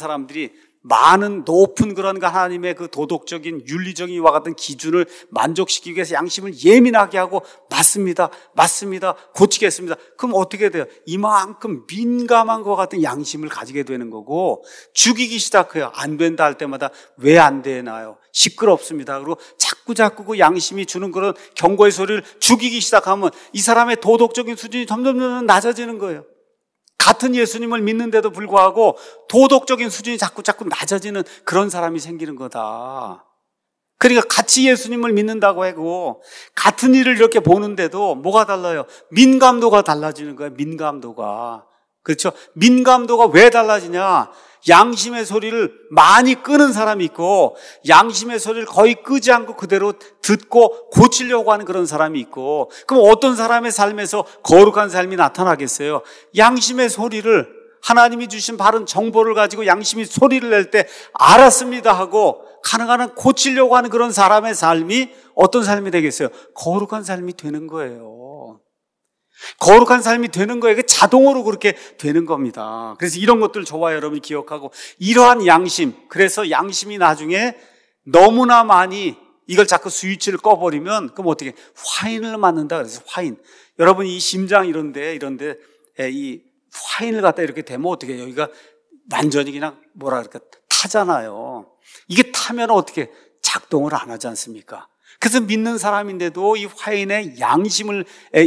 많은 높은 그런 하나님의 그 도덕적인 윤리적인 이와 같은 기준을 만족시키기 위해서 양심을 예민하게 하고 맞습니다. 고치겠습니다. 그럼 어떻게 돼요? 이만큼 민감한 것 같은 양심을 가지게 되는 거고 죽이기 시작해요. 안 된다 할 때마다 왜 안 되나요? 시끄럽습니다. 그리고 자꾸 그 양심이 주는 그런 경고의 소리를 죽이기 시작하면 이 사람의 도덕적인 수준이 점점 낮아지는 거예요. 같은 예수님을 믿는데도 불구하고 도덕적인 수준이 자꾸 낮아지는 그런 사람이 생기는 거다. 그러니까 같이 예수님을 믿는다고 하고 같은 일을 이렇게 보는데도 뭐가 달라요? 민감도가 달라지는 거예요. 민감도가. 그렇죠? 민감도가 왜 달라지냐? 양심의 소리를 많이 끄는 사람이 있고 양심의 소리를 거의 끄지 않고 그대로 듣고 고치려고 하는 그런 사람이 있고, 그럼 어떤 사람의 삶에서 거룩한 삶이 나타나겠어요? 양심의 소리를, 하나님이 주신 바른 정보를 가지고 양심이 소리를 낼 때 알았습니다 하고 가능한 한 고치려고 하는 그런 사람의 삶이 어떤 삶이 되겠어요? 거룩한 삶이 되는 거예요. 거룩한 삶이 되는 거예요. 자동으로 그렇게 되는 겁니다. 그래서 이런 것들 저와 여러분이 기억하고 이러한 양심, 그래서 양심이 나중에 너무나 많이 이걸 자꾸 스위치를 꺼버리면 그럼 어떻게 화인을 맞는다. 그래서 화인, 여러분 이 심장 이런데 이 화인을 갖다 이렇게 대면 어떻게 해요? 여기가 완전히 그냥 뭐라 그럴까 타잖아요. 이게 타면 어떻게 작동을 안 하지 않습니까? 그래서 믿는 사람인데도 이 화인이 양심을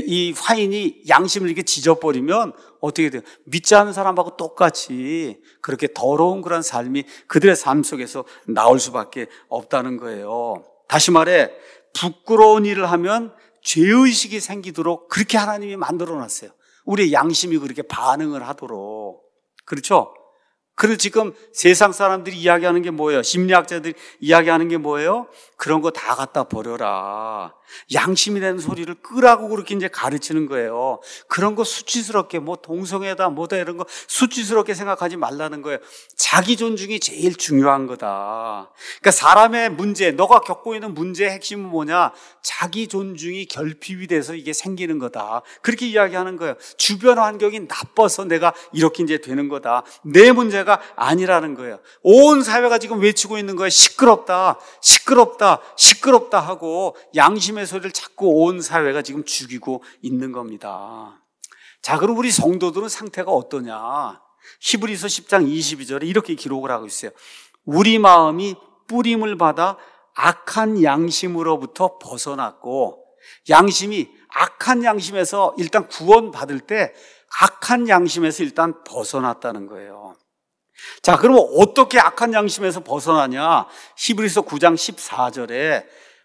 이렇게 지져버리면 어떻게 돼요? 믿지 않는 사람하고 똑같이 그렇게 더러운 그런 삶이 그들의 삶 속에서 나올 수밖에 없다는 거예요. 다시 말해, 부끄러운 일을 하면 죄의식이 생기도록 그렇게 하나님이 만들어 놨어요. 우리의 양심이 그렇게 반응을 하도록. 그렇죠? 그래서 지금 세상 사람들이 이야기하는 게 뭐예요? 심리학자들이 이야기하는 게 뭐예요? 그런 거 다 갖다 버려라. 양심이 되는 소리를 끄라고 그렇게 이제 가르치는 거예요. 그런 거 수치스럽게 뭐 동성애다 뭐다 이런 거 수치스럽게 생각하지 말라는 거예요. 자기 존중이 제일 중요한 거다. 그러니까 사람의 문제, 너가 겪고 있는 문제의 핵심은 뭐냐? 자기 존중이 결핍이 돼서 이게 생기는 거다. 그렇게 이야기하는 거예요. 주변 환경이 나빠서 내가 이렇게 이제 되는 거다. 내 문제가 아니라는 거예요. 온 사회가 지금 외치고 있는 거예요. 시끄럽다, 시끄럽다, 시끄럽다 하고 양심의 소리를 자꾸 온 사회가 지금 죽이고 있는 겁니다. 자, 그럼 우리 성도들은 상태가 어떠냐? 히브리서 10장 22절에 이렇게 기록을 하고 있어요. 우리 마음이 뿌림을 받아 악한 양심으로부터 벗어났고, 양심이 악한 양심에서 일단 구원받을 때 악한 양심에서 일단 벗어났다는 거예요. 자, 그러면 어떻게 악한 양심에서 벗어나냐? 히브리서 9장 14절에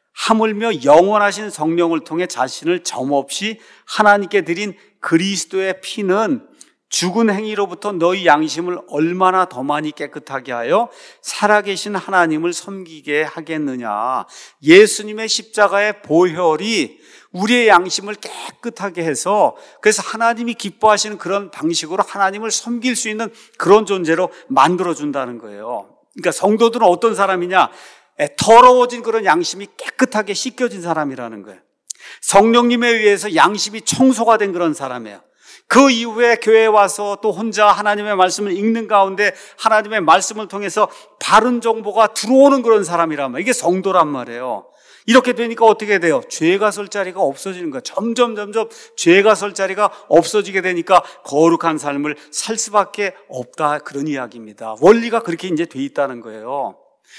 하물며 영원하신 성령을 통해 자신을 점없이 하나님께 드린 그리스도의 피는 죽은 행위로부터 너희 양심을 얼마나 더 많이 깨끗하게 하여 살아계신 하나님을 섬기게 하겠느냐. 예수님의 십자가의 보혈이 우리의 양심을 깨끗하게 해서 그래서 하나님이 기뻐하시는 그런 방식으로 하나님을 섬길 수 있는 그런 존재로 만들어준다는 거예요. 그러니까 성도들은 어떤 사람이냐? 더러워진 그런 양심이 깨끗하게 씻겨진 사람이라는 거예요. 성령님에 의해서 양심이 청소가 된 그런 사람이에요. 그 이후에 교회에 와서 또 혼자 하나님의 말씀을 읽는 가운데 하나님의 말씀을 통해서 바른 정보가 들어오는 그런 사람이란 말이에요. 이게 성도란 말이에요. 이렇게 되니까 어떻게 돼요? 죄가 설 자리가 없어지는 거예요. 점점 죄가 설 자리가 없어지게 되니까 거룩한 삶을 살 수밖에 없다, 그런 이야기입니다. 원리가 그렇게 이제 돼 있다는 거예요.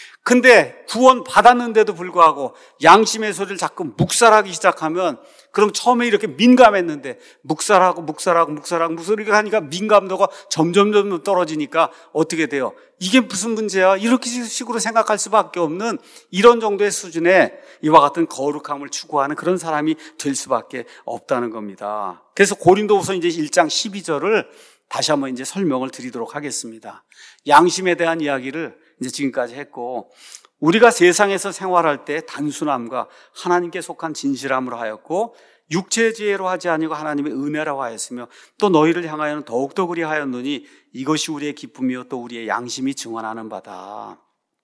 근데 구원 받았는데도 불구하고 양심의 소리를 자꾸 묵살하기 시작하면, 그럼 처음에 이렇게 민감했는데 묵살하고 이렇게 하니까 민감도가 점점 떨어지니까 어떻게 돼요? 이게 무슨 문제야? 이렇게 식으로 생각할 수밖에 없는 이런 정도의 수준의 이와 같은 거룩함을 추구하는 그런 사람이 될 수밖에 없다는 겁니다. 그래서 고린도후서 이제 1장 12절을 다시 한번 이제 설명을 드리도록 하겠습니다. 양심에 대한 이야기를 이제 지금까지 했고, 우리가 세상에서 생활할 때 단순함과 하나님께 속한 진실함으로 하였고 육체의 지혜로 하지 아니고 하나님의 은혜라고 하였으며 또 너희를 향하여는 더욱더 그리하였노니 이것이 우리의 기쁨이요 또 우리의 양심이 증언하는 바다.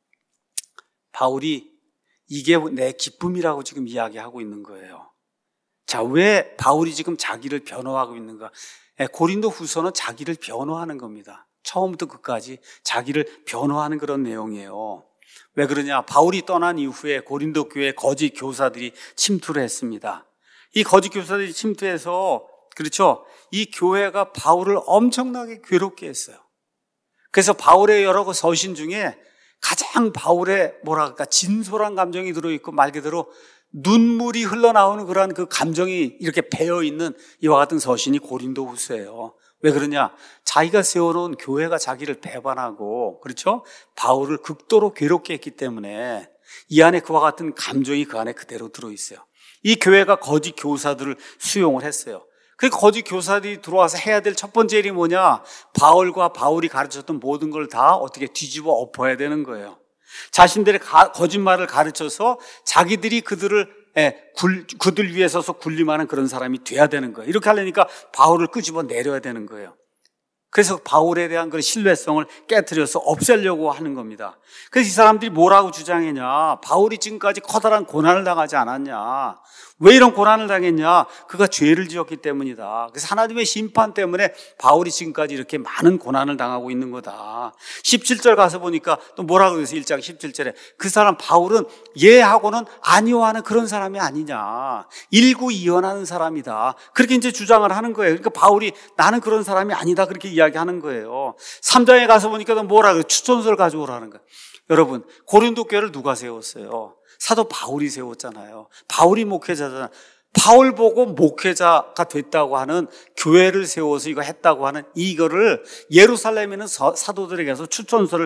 바울이 이게 내 기쁨이라고 지금 이야기하고 있는 거예요. 자, 왜 바울이 지금 자기를 변호하고 있는가? 고린도 후서는 자기를 변호하는 겁니다. 처음부터 끝까지 자기를 변호하는 그런 내용이에요. 왜 그러냐? 바울이 떠난 이후에 고린도 교회에 거짓 교사들이 침투를 했습니다. 이 거짓 교사들이 침투해서, 그렇죠? 이 교회가 바울을 엄청나게 괴롭게 했어요. 그래서 바울의 여러 그 서신 중에 가장 바울의 진솔한 감정이 들어있고 말 그대로 눈물이 흘러나오는 그러한 그 감정이 이렇게 배어있는 이와 같은 서신이 고린도 후서예요. 왜 그러냐? 자기가 세워놓은 교회가 자기를 배반하고, 그렇죠? 바울을 극도로 괴롭게 했기 때문에 이 안에 그와 같은 감정이 그 안에 그대로 들어있어요. 이 교회가 거짓 교사들을 수용을 했어요. 그 거짓 교사들이 들어와서 해야 될 첫 번째 일이 뭐냐? 바울과 바울이 가르쳤던 모든 걸 다 어떻게 뒤집어 엎어야 되는 거예요. 자신들의 거짓말을 가르쳐서 자기들이 그들 위에 서서 군림하는 그런 사람이 돼야 되는 거예요. 이렇게 하려니까 바울을 끄집어 내려야 되는 거예요. 그래서 바울에 대한 그 신뢰성을 깨트려서 없애려고 하는 겁니다. 그래서 이 사람들이 뭐라고 주장했냐? 바울이 지금까지 커다란 고난을 당하지 않았냐? 왜 이런 고난을 당했냐? 그가 죄를 지었기 때문이다. 그래서 하나님의 심판 때문에 바울이 지금까지 이렇게 많은 고난을 당하고 있는 거다. 17절 가서 보니까 또 뭐라고 그랬어요? 1장 17절에 그 사람 바울은 예하고는 아니오하는 그런 사람이 아니냐, 일구이연하는 사람이다, 그렇게 이제 주장을 하는 거예요. 그러니까 바울이 나는 그런 사람이 아니다, 그렇게 이야기하는 거예요. 3장에 가서 보니까 또 뭐라 그래요? 추천서를 가져오라는 거예요. 여러분, 고린도 교회를 누가 세웠어요? 사도 바울이 세웠잖아요. 바울이 목회자잖아요. 바울 보고 목회자가 됐다고 하는 교회를 세워서 이거 했다고 하는 이거를 예루살렘에 있는 사도들에게서 추천서를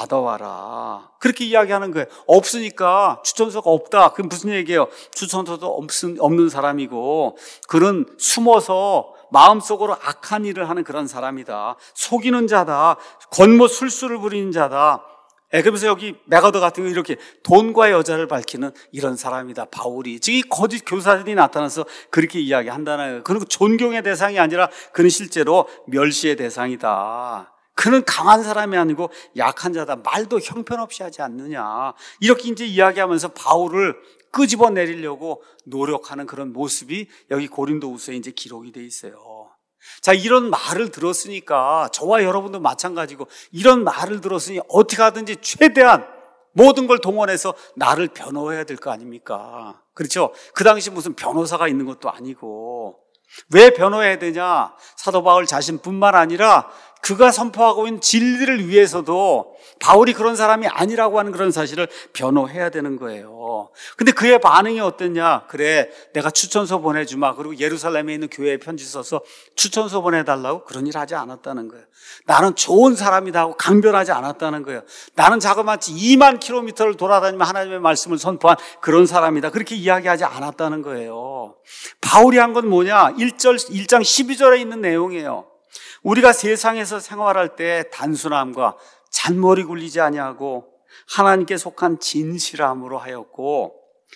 받아와라. 그렇게 이야기하는 거예요. 없으니까 추천서가 없다. 그게 무슨 얘기예요? 추천서도 없는 사람이고 그는 숨어서 마음속으로 악한 일을 하는 그런 사람이다. 속이는 자다. 권모 술수를 부리는 자다. 그러면서 여기 메가더 같은 거 이렇게 돈과 여자를 밝히는 이런 사람이다. 바울이 지금 이 거짓 교사들이 나타나서 그렇게 이야기한다는 거예요. 그는 존경의 대상이 아니라 그는 실제로 멸시의 대상이다. 그는 강한 사람이 아니고 약한 자다. 말도 형편없이 하지 않느냐. 이렇게 이제 이야기하면서 바울을 끄집어 내리려고 노력하는 그런 모습이 여기 고린도후서에 이제 기록이 돼 있어요. 자, 이런 말을 들었으니까 저와 여러분도 마찬가지고 이런 말을 들었으니 어떻게 하든지 최대한 모든 걸 동원해서 나를 변호해야 될 거 아닙니까? 그렇죠? 그 당시 무슨 변호사가 있는 것도 아니고 왜 변호해야 되냐? 사도 바울 자신뿐만 아니라 그가 선포하고 있는 진리를 위해서도 바울이 그런 사람이 아니라고 하는 그런 사실을 변호해야 되는 거예요. 근데 그의 반응이 어땠냐? 그래, 내가 추천서 보내주마. 그리고 예루살렘에 있는 교회에 편지 써서 추천서 보내달라고? 그런 일 하지 않았다는 거예요. 나는 좋은 사람이다 하고 강변하지 않았다는 거예요. 나는 자그마치 2만 킬로미터를 돌아다니며 하나님의 말씀을 선포한 그런 사람이다. 그렇게 이야기하지 않았다는 거예요. 바울이 한 건 뭐냐? 1장 12절에 있는 내용이에요. 우리가 세상에서 생활할 때 단순함과 잔머리 굴리지 아니하고 하나님께 속한 진실함으로 하였고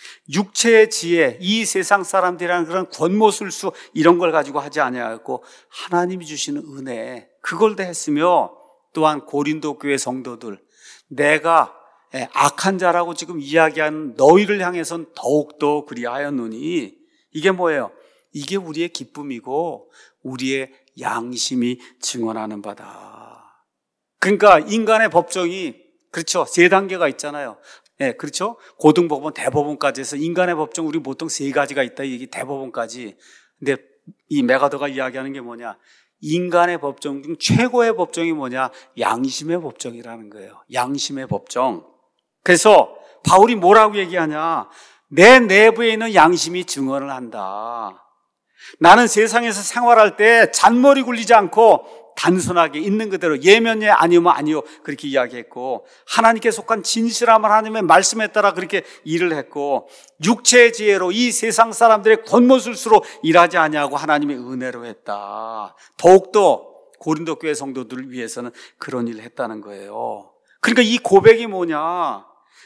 육체의 지혜, 이 세상 사람들이라는 그런 권모술수 이런 걸 가지고 하지 아니하였고 하나님이 주시는 은혜 그걸 대했으며 또한 고린도 교회 성도들 내가 악한 자라고 지금 이야기하는 너희를 향해선 더욱더 그리하였노니 이게 뭐예요? 이게 우리의 기쁨이고 우리의 양심이 증언하는 바다. 그러니까 인간의 법정이 그렇죠. 3단계가 있잖아요. 네, 그렇죠. 고등법원, 대법원까지 해서 인간의 법정 우리 보통 3가지가 있다. 이게 대법원까지. 근데 이 메가더가 이야기하는 게 뭐냐? 인간의 법정 중 최고의 법정이 뭐냐? 양심의 법정이라는 거예요. 양심의 법정. 그래서 바울이 뭐라고 얘기하냐? 내 내부에 있는 양심이 증언을 한다. 나는 세상에서 생활할 때 잔머리 굴리지 않고 단순하게 있는 그대로 예면 예 아니면 아니요 그렇게 이야기했고 하나님께 속한 진실함을 하나님의 말씀에 따라 그렇게 일을 했고 육체의 지혜로 이 세상 사람들의 권모술수로 일하지 아니하고 하나님의 은혜로 했다. 더욱더 고린도 교회 성도들을 위해서는 그런 일을 했다는 거예요. 그러니까 이 고백이 뭐냐?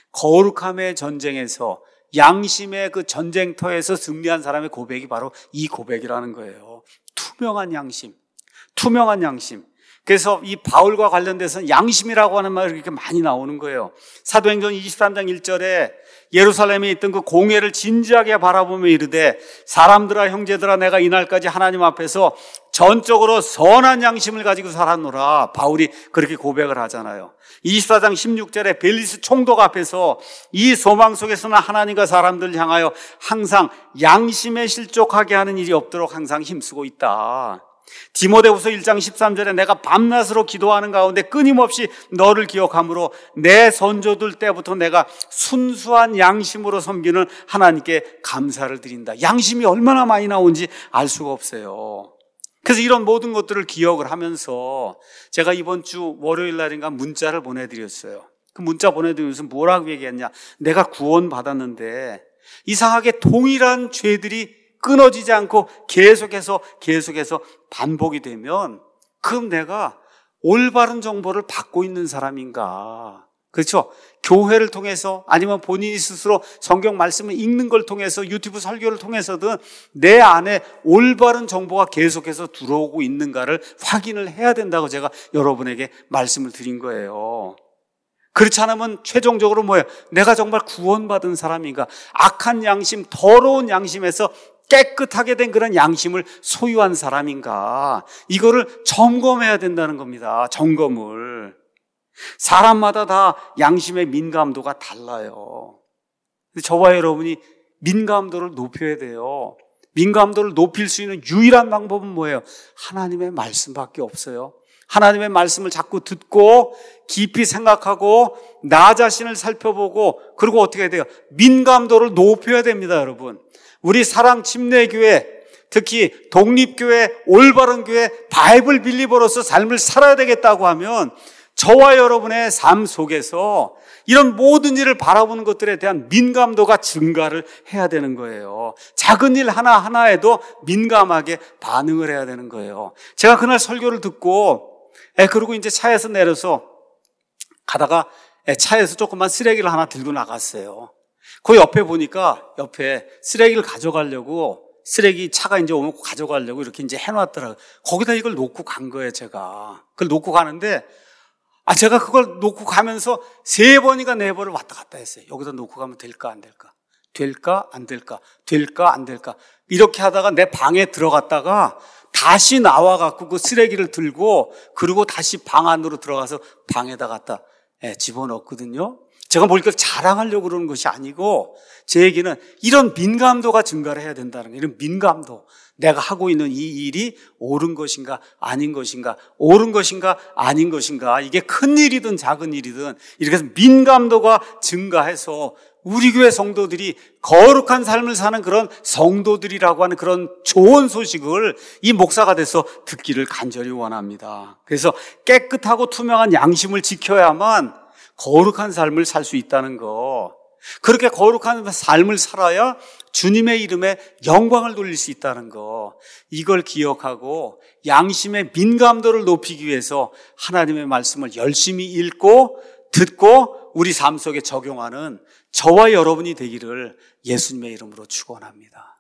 거룩함의 전쟁에서 양심의 그 전쟁터에서 승리한 사람의 고백이 바로 이 고백이라는 거예요. 투명한 양심. 투명한 양심. 그래서 이 바울과 관련돼서는 양심이라고 하는 말이 이렇게 많이 나오는 거예요. 사도행전 23장 1절에 예루살렘에 있던 그 공회를 진지하게 바라보며 이르되 사람들아 형제들아 내가 이날까지 하나님 앞에서 전적으로 선한 양심을 가지고 살았노라. 바울이 그렇게 고백을 하잖아요. 24장 16절에 벨리스 총독 앞에서 이 소망 속에서는 하나님과 사람들을 향하여 항상 양심에 실족하게 하는 일이 없도록 항상 힘쓰고 있다. 디모데후서 1장 13절에 내가 밤낮으로 기도하는 가운데 끊임없이 너를 기억함으로 내 선조들 때부터 내가 순수한 양심으로 섬기는 하나님께 감사를 드린다. 양심이 얼마나 많이 나온지 알 수가 없어요. 그래서 이런 모든 것들을 기억을 하면서 제가 이번 주 월요일 날인가 문자를 보내드렸어요. 그 문자 보내드리면서 뭐라고 얘기했냐? 내가 구원받았는데 이상하게 동일한 죄들이 끊어지지 않고 계속해서 반복이 되면 그럼 내가 올바른 정보를 받고 있는 사람인가? 그렇죠? 교회를 통해서 아니면 본인이 스스로 성경 말씀을 읽는 걸 통해서 유튜브 설교를 통해서든 내 안에 올바른 정보가 계속해서 들어오고 있는가를 확인을 해야 된다고 제가 여러분에게 말씀을 드린 거예요. 그렇지 않으면 최종적으로 뭐예요? 내가 정말 구원받은 사람인가? 악한 양심, 더러운 양심에서 깨끗하게 된 그런 양심을 소유한 사람인가? 이거를 점검해야 된다는 겁니다. 점검을. 사람마다 다 양심의 민감도가 달라요. 저와 여러분이 민감도를 높여야 돼요. 민감도를 높일 수 있는 유일한 방법은 뭐예요? 하나님의 말씀밖에 없어요. 하나님의 말씀을 자꾸 듣고 깊이 생각하고 나 자신을 살펴보고 그리고 어떻게 해야 돼요? 민감도를 높여야 됩니다, 여러분. 우리 사랑 침례교회 특히 독립교회, 올바른 교회, 바이블 빌리버로서 삶을 살아야 되겠다고 하면 저와 여러분의 삶 속에서 이런 모든 일을 바라보는 것들에 대한 민감도가 증가를 해야 되는 거예요. 작은 일 하나하나에도 민감하게 반응을 해야 되는 거예요. 제가 그날 설교를 듣고 그리고 이제 차에서 내려서 가다가 차에서 조그만 쓰레기를 하나 들고 나갔어요. 그 옆에 보니까 옆에 쓰레기를 가져가려고 쓰레기 차가 이제 오면 가져가려고 이렇게 이제 해놨더라고요. 거기다 이걸 놓고 간 거예요, 제가. 그걸 놓고 가는데 제가 그걸 놓고 가면서 3번인가 4번을 왔다 갔다 했어요. 여기다 놓고 가면 될까 안 될까? 될까 안 될까? 될까 안 될까? 이렇게 하다가 내 방에 들어갔다가 다시 나와갖고 그 쓰레기를 들고 그리고 다시 방 안으로 들어가서 방에다 갖다 집어넣었거든요. 제가 뭐 이걸 자랑하려고 그러는 것이 아니고 제 얘기는 이런 민감도가 증가를 해야 된다는 거예요. 이런 민감도. 내가 하고 있는 이 일이 옳은 것인가 아닌 것인가, 옳은 것인가 아닌 것인가, 이게 큰 일이든 작은 일이든 이렇게 해서 민감도가 증가해서 우리 교회 성도들이 거룩한 삶을 사는 그런 성도들이라고 하는 그런 좋은 소식을 이 목사가 돼서 듣기를 간절히 원합니다. 그래서 깨끗하고 투명한 양심을 지켜야만 거룩한 삶을 살 수 있다는 거, 그렇게 거룩한 삶을 살아야 주님의 이름에 영광을 돌릴 수 있다는 거, 이걸 기억하고 양심의 민감도를 높이기 위해서 하나님의 말씀을 열심히 읽고 듣고 우리 삶 속에 적용하는 저와 여러분이 되기를 예수님의 이름으로 축원합니다.